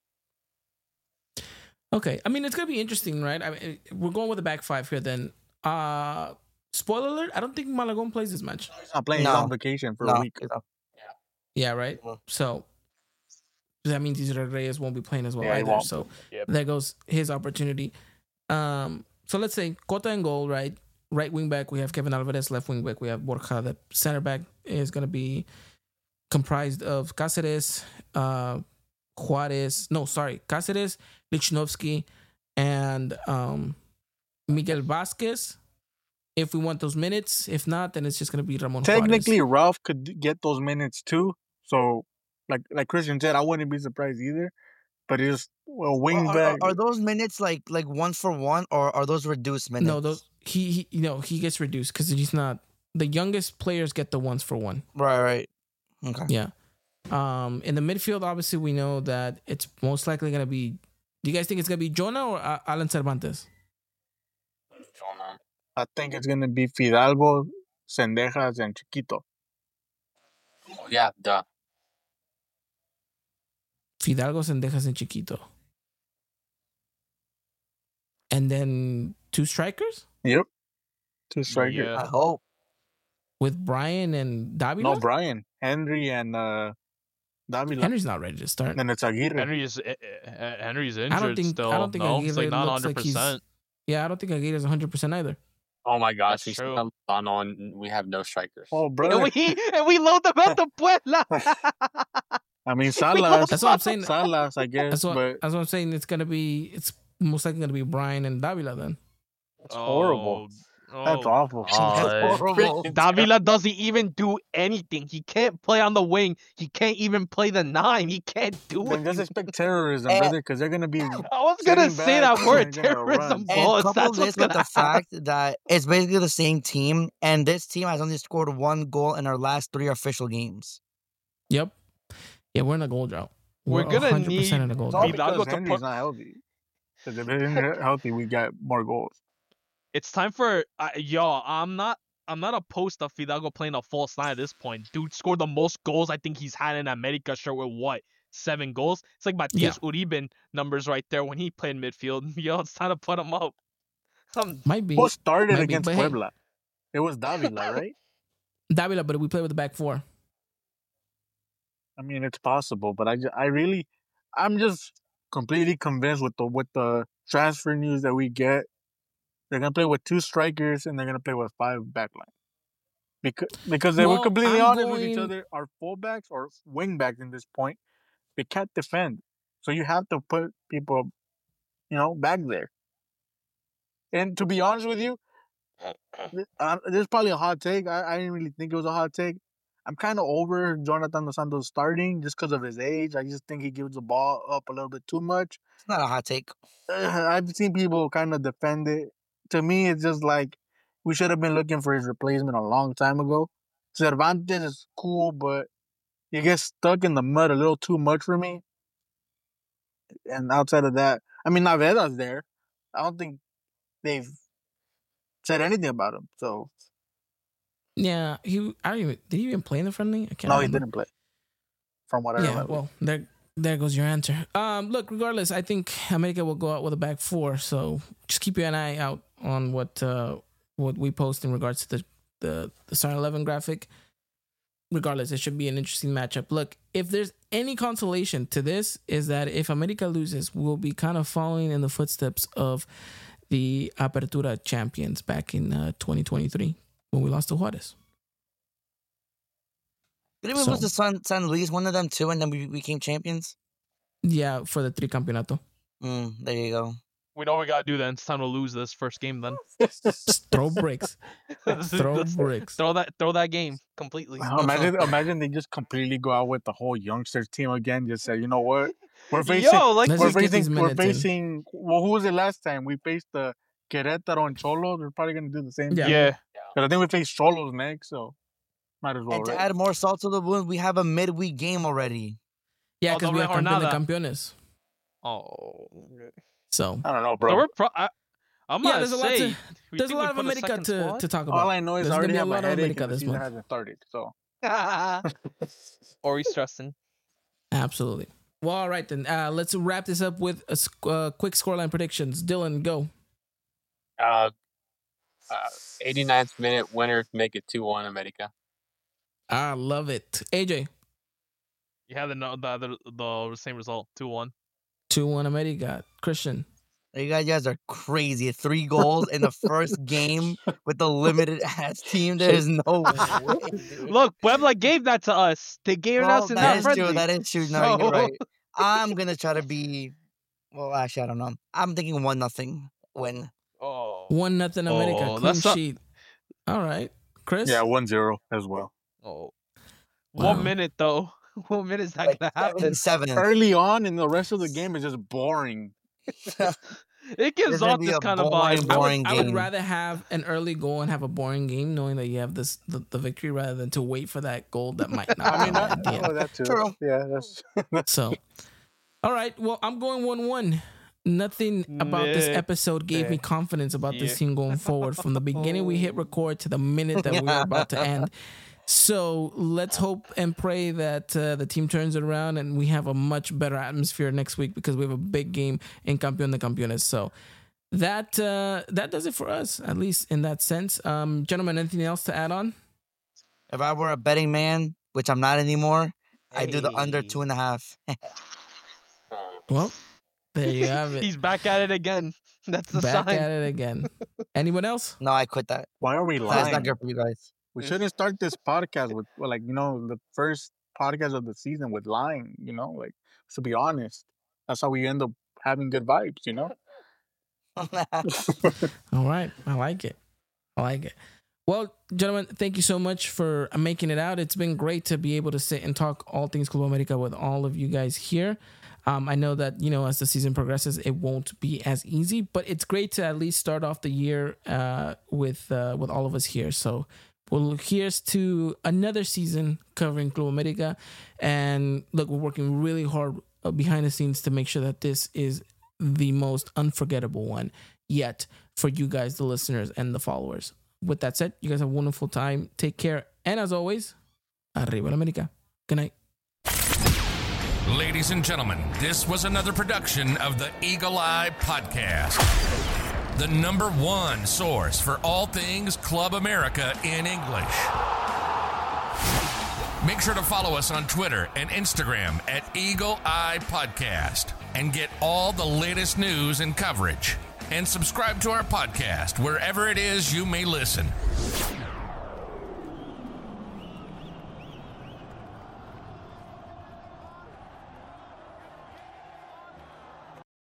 Okay, I mean it's gonna be interesting, right? I mean, we're going with the back five here. Then, uh, spoiler alert: I don't think Malagon plays this match. he's not playing. No. He's on vacation for No, a week. you know. Yeah, right. Mhm. So that means Israel Reyes won't be playing as well Yeah, he either. won't. So Yep. there goes his opportunity. Um, so let's say Cota and goal, right? Right wing back, we have Kevin Alvarez. Left wing back, we have Borja. The center back is going to be comprised of Cáceres, uh, Juarez. No, sorry, Cáceres, Lichnowsky, and um, Miguel Vasquez. If we want those minutes, if not, then it's just going to be Ramon Technically, Juarez. Ralph could d- get those minutes too. So, like like Christian said, I wouldn't be surprised either. But it's well, wing Are, are, back. are those minutes like like one for one, or are those reduced minutes? No, those he, he you know he gets reduced because he's not the youngest players get the ones for one. Right, right. Okay. Yeah. Um, in the midfield, obviously we know that it's most likely gonna be. Do you guys think it's gonna be Jonah or uh, Alan Cervantes? Jonah. I think it's gonna be Fidalgo, Sendejas, and Chiquito. Oh, yeah, duh. Fidalgo, Sendejas, and Chiquito. And then two strikers Yep, two strikers. Yeah. I hope. with Brian and Davila. No, Brian, Henry, and uh, Davila. Henry's not ready to start. Then it's Aguirre. Henry's uh, uh, Henry's injured I don't think still. I don't think no, Aguirre it's like not looks hundred like he's. percent. Yeah, I don't think Aguirre's one hundred percent either. Oh my gosh, That's we true. still have Lozano and we have no strikers. Oh, And brother. we and we load them out to Puebla. I mean, We Salas. That's what I'm saying. Salas, I guess. That's what but that's what I'm saying. It's gonna be. It's most likely gonna be Brian and Davila then. it's horrible. Oh, That's oh, awful. God. That's horrible. Davila doesn't even do anything. He can't play on the wing. He can't even play the nine. He can't do Then it. just expect terrorism, And- brother, because they're gonna be. I was gonna sitting say back that word, and they're gonna terrorism run. And bullets. couple That's this what's with gonna the happen. fact that it's basically the same team, and this team has only scored one goal in our last three official games. Yep. Yeah, we're in a goal drought. We're gonna one hundred percent in need a goal It's all drought. Fidalgo because to Henry's put- not healthy. Because if Henry's healthy, we got more goals. It's time for uh, yo. I'm not. I'm not opposed to Fidalgo playing a false nine at this point. Dude scored the most goals I think he's had in America shirt with what? Seven goals? It's like Matias Uribe numbers right there when he played midfield. Yo, it's time to put him up. Um, Might be Who started might be, against but hey. Puebla? It was Davila, right? Davila, but we play with the back four. I mean, it's possible, but I, ju- I really, I'm just completely convinced with the with the transfer news that we get. They're gonna play with two strikers and they're gonna play with five backline. Because because they Well, were completely I'm honest with each going- other. Our fullbacks or wingbacks in this point, they can't defend. So you have to put people, you know, back there. And to be honest with you, th- uh, this is probably a hot take. I, I didn't really think it was a hot take. I'm kind of over Jonathan Dos Santos starting just because of his age. I just think he gives the ball up a little bit too much. It's not a hot take. Uh, I've seen people kind of defend it. To me, it's just like we should have been looking for his replacement a long time ago. Cervantes is cool, but you get stuck in the mud a little too much for me. And outside of that, I mean, Naveda's there. I don't think they've said anything about him. So Yeah, he. I don't even. Did he even play in the friendly? I can't. no, remember. he didn't play. From what I Yeah, remember. well, there, there goes your answer. Um, look, regardless, I think America will go out with a back four. So just keep your eye out on what uh, what we post in regards to the the, the starting eleven graphic. Regardless, it should be an interesting matchup. Look, if there's any consolation to this, is that if America loses, we'll be kind of following in the footsteps of the Apertura champions back in uh, twenty twenty-three when we lost to Juarez. Didn't we So- lose to San, San Luis, one of them too, and then we became champions? Yeah, for the three campeonato. Mm, there you go. We know what we gotta do then. It's time to lose this first game then. Just throw bricks. Throw Let's bricks. Throw that throw that game completely. Wow, imagine, imagine they just completely go out with the whole youngsters team again. Just say, you know what, we're facing, Yo, like Let's we're just get these facing, we're minutes in. facing. Well, who was it last time? We faced the Querétaro and Cholos. We're probably gonna do the same. Yeah. thing. yeah. But I think we face Cholos next, so might as well. And to Right? add more salt to the wound, we have a midweek game already. Yeah, Oh, because we have doble campeón de jornada. campeones. Oh. So I don't know, bro. So we're pro- I, I'm Yeah, gonna there's a lot say. to- we there's a think we lot of put America second to, squad? to talk about. All I know is There's I gonna already be a have a lot of headache America and the this season month. hasn't started. So Or he's stressing. Absolutely. Well, all right then. Uh, let's wrap this up with a sc- uh, quick scoreline predictions. Dylan, go. Uh, uh, eighty-ninth minute winner, make it two one America. I love it. A J, You have the no- the other the same result, two one. two one America. Christian. You guys, you guys are crazy. Three goals in the first game with the limited ass team. There's no way. dude. Look, Puebla gave that to us. They gave it Well, us in that that is friendly. true. That is true. No, So- you're right. I'm gonna try to be. Well, actually, I don't know. I'm thinking one nothing win. Oh. One nothing America. Oh, Clean that's not- sheet. All right. Chris? yeah, one zero as well. Oh. Wow. One minute though. One minute is that Like gonna happen? seven, seven. Early on, and the rest of the game is just boring. It gives It's gonna off be this a kind of boring, vibe. I boring would, I would game. rather have an early goal and have a boring game, knowing that you have this the, the victory, rather than to wait for that goal that might not. I mean, come that, at the end. oh, that too. True. Yeah, that's So, all right. Well, I'm going one one. Nothing about this Meh. episode gave me Meh. confidence about this Yeah. team going forward from the beginning we hit record to the minute that we were about to end. So let's hope and pray that uh, the team turns it around and we have a much better atmosphere next week because we have a big game in Campeón de Campeones. So that uh, that does it for us, at least in that sense. Um, gentlemen, anything else to add on? If I were a betting man, which I'm not anymore, I do the under Hey. two and a half. Well, there you have it. He's back at it again. That's the Back sign. at it again. Anyone else? No, I quit that. why are we That's lying? not good for you guys. We shouldn't start this podcast with, well, like, you know, the first podcast of the season with lying, you know, like, to be honest. That's how we end up having good vibes, you know? All right. I like it. I like it. Well, gentlemen, thank you so much for making it out. It's been great to be able to sit and talk all things Club America with all of you guys here. Um, I know that, you know, as the season progresses, it won't be as easy, but it's great to at least start off the year uh, with uh, with all of us here. So, well, here's to another season covering Club America. And look, we're working really hard uh, behind the scenes to make sure that this is the most unforgettable one yet for you guys, the listeners and the followers. With that said, you guys have a wonderful time. Take care. And as always, Arriba la América. Good night. Ladies and gentlemen, this was another production of the Eagle Eye Podcast, the number one source for all things Club America in English. Make sure to follow us on Twitter and Instagram at Eagle Eye Podcast and get all the latest news and coverage. And subscribe to our podcast wherever it is you may listen.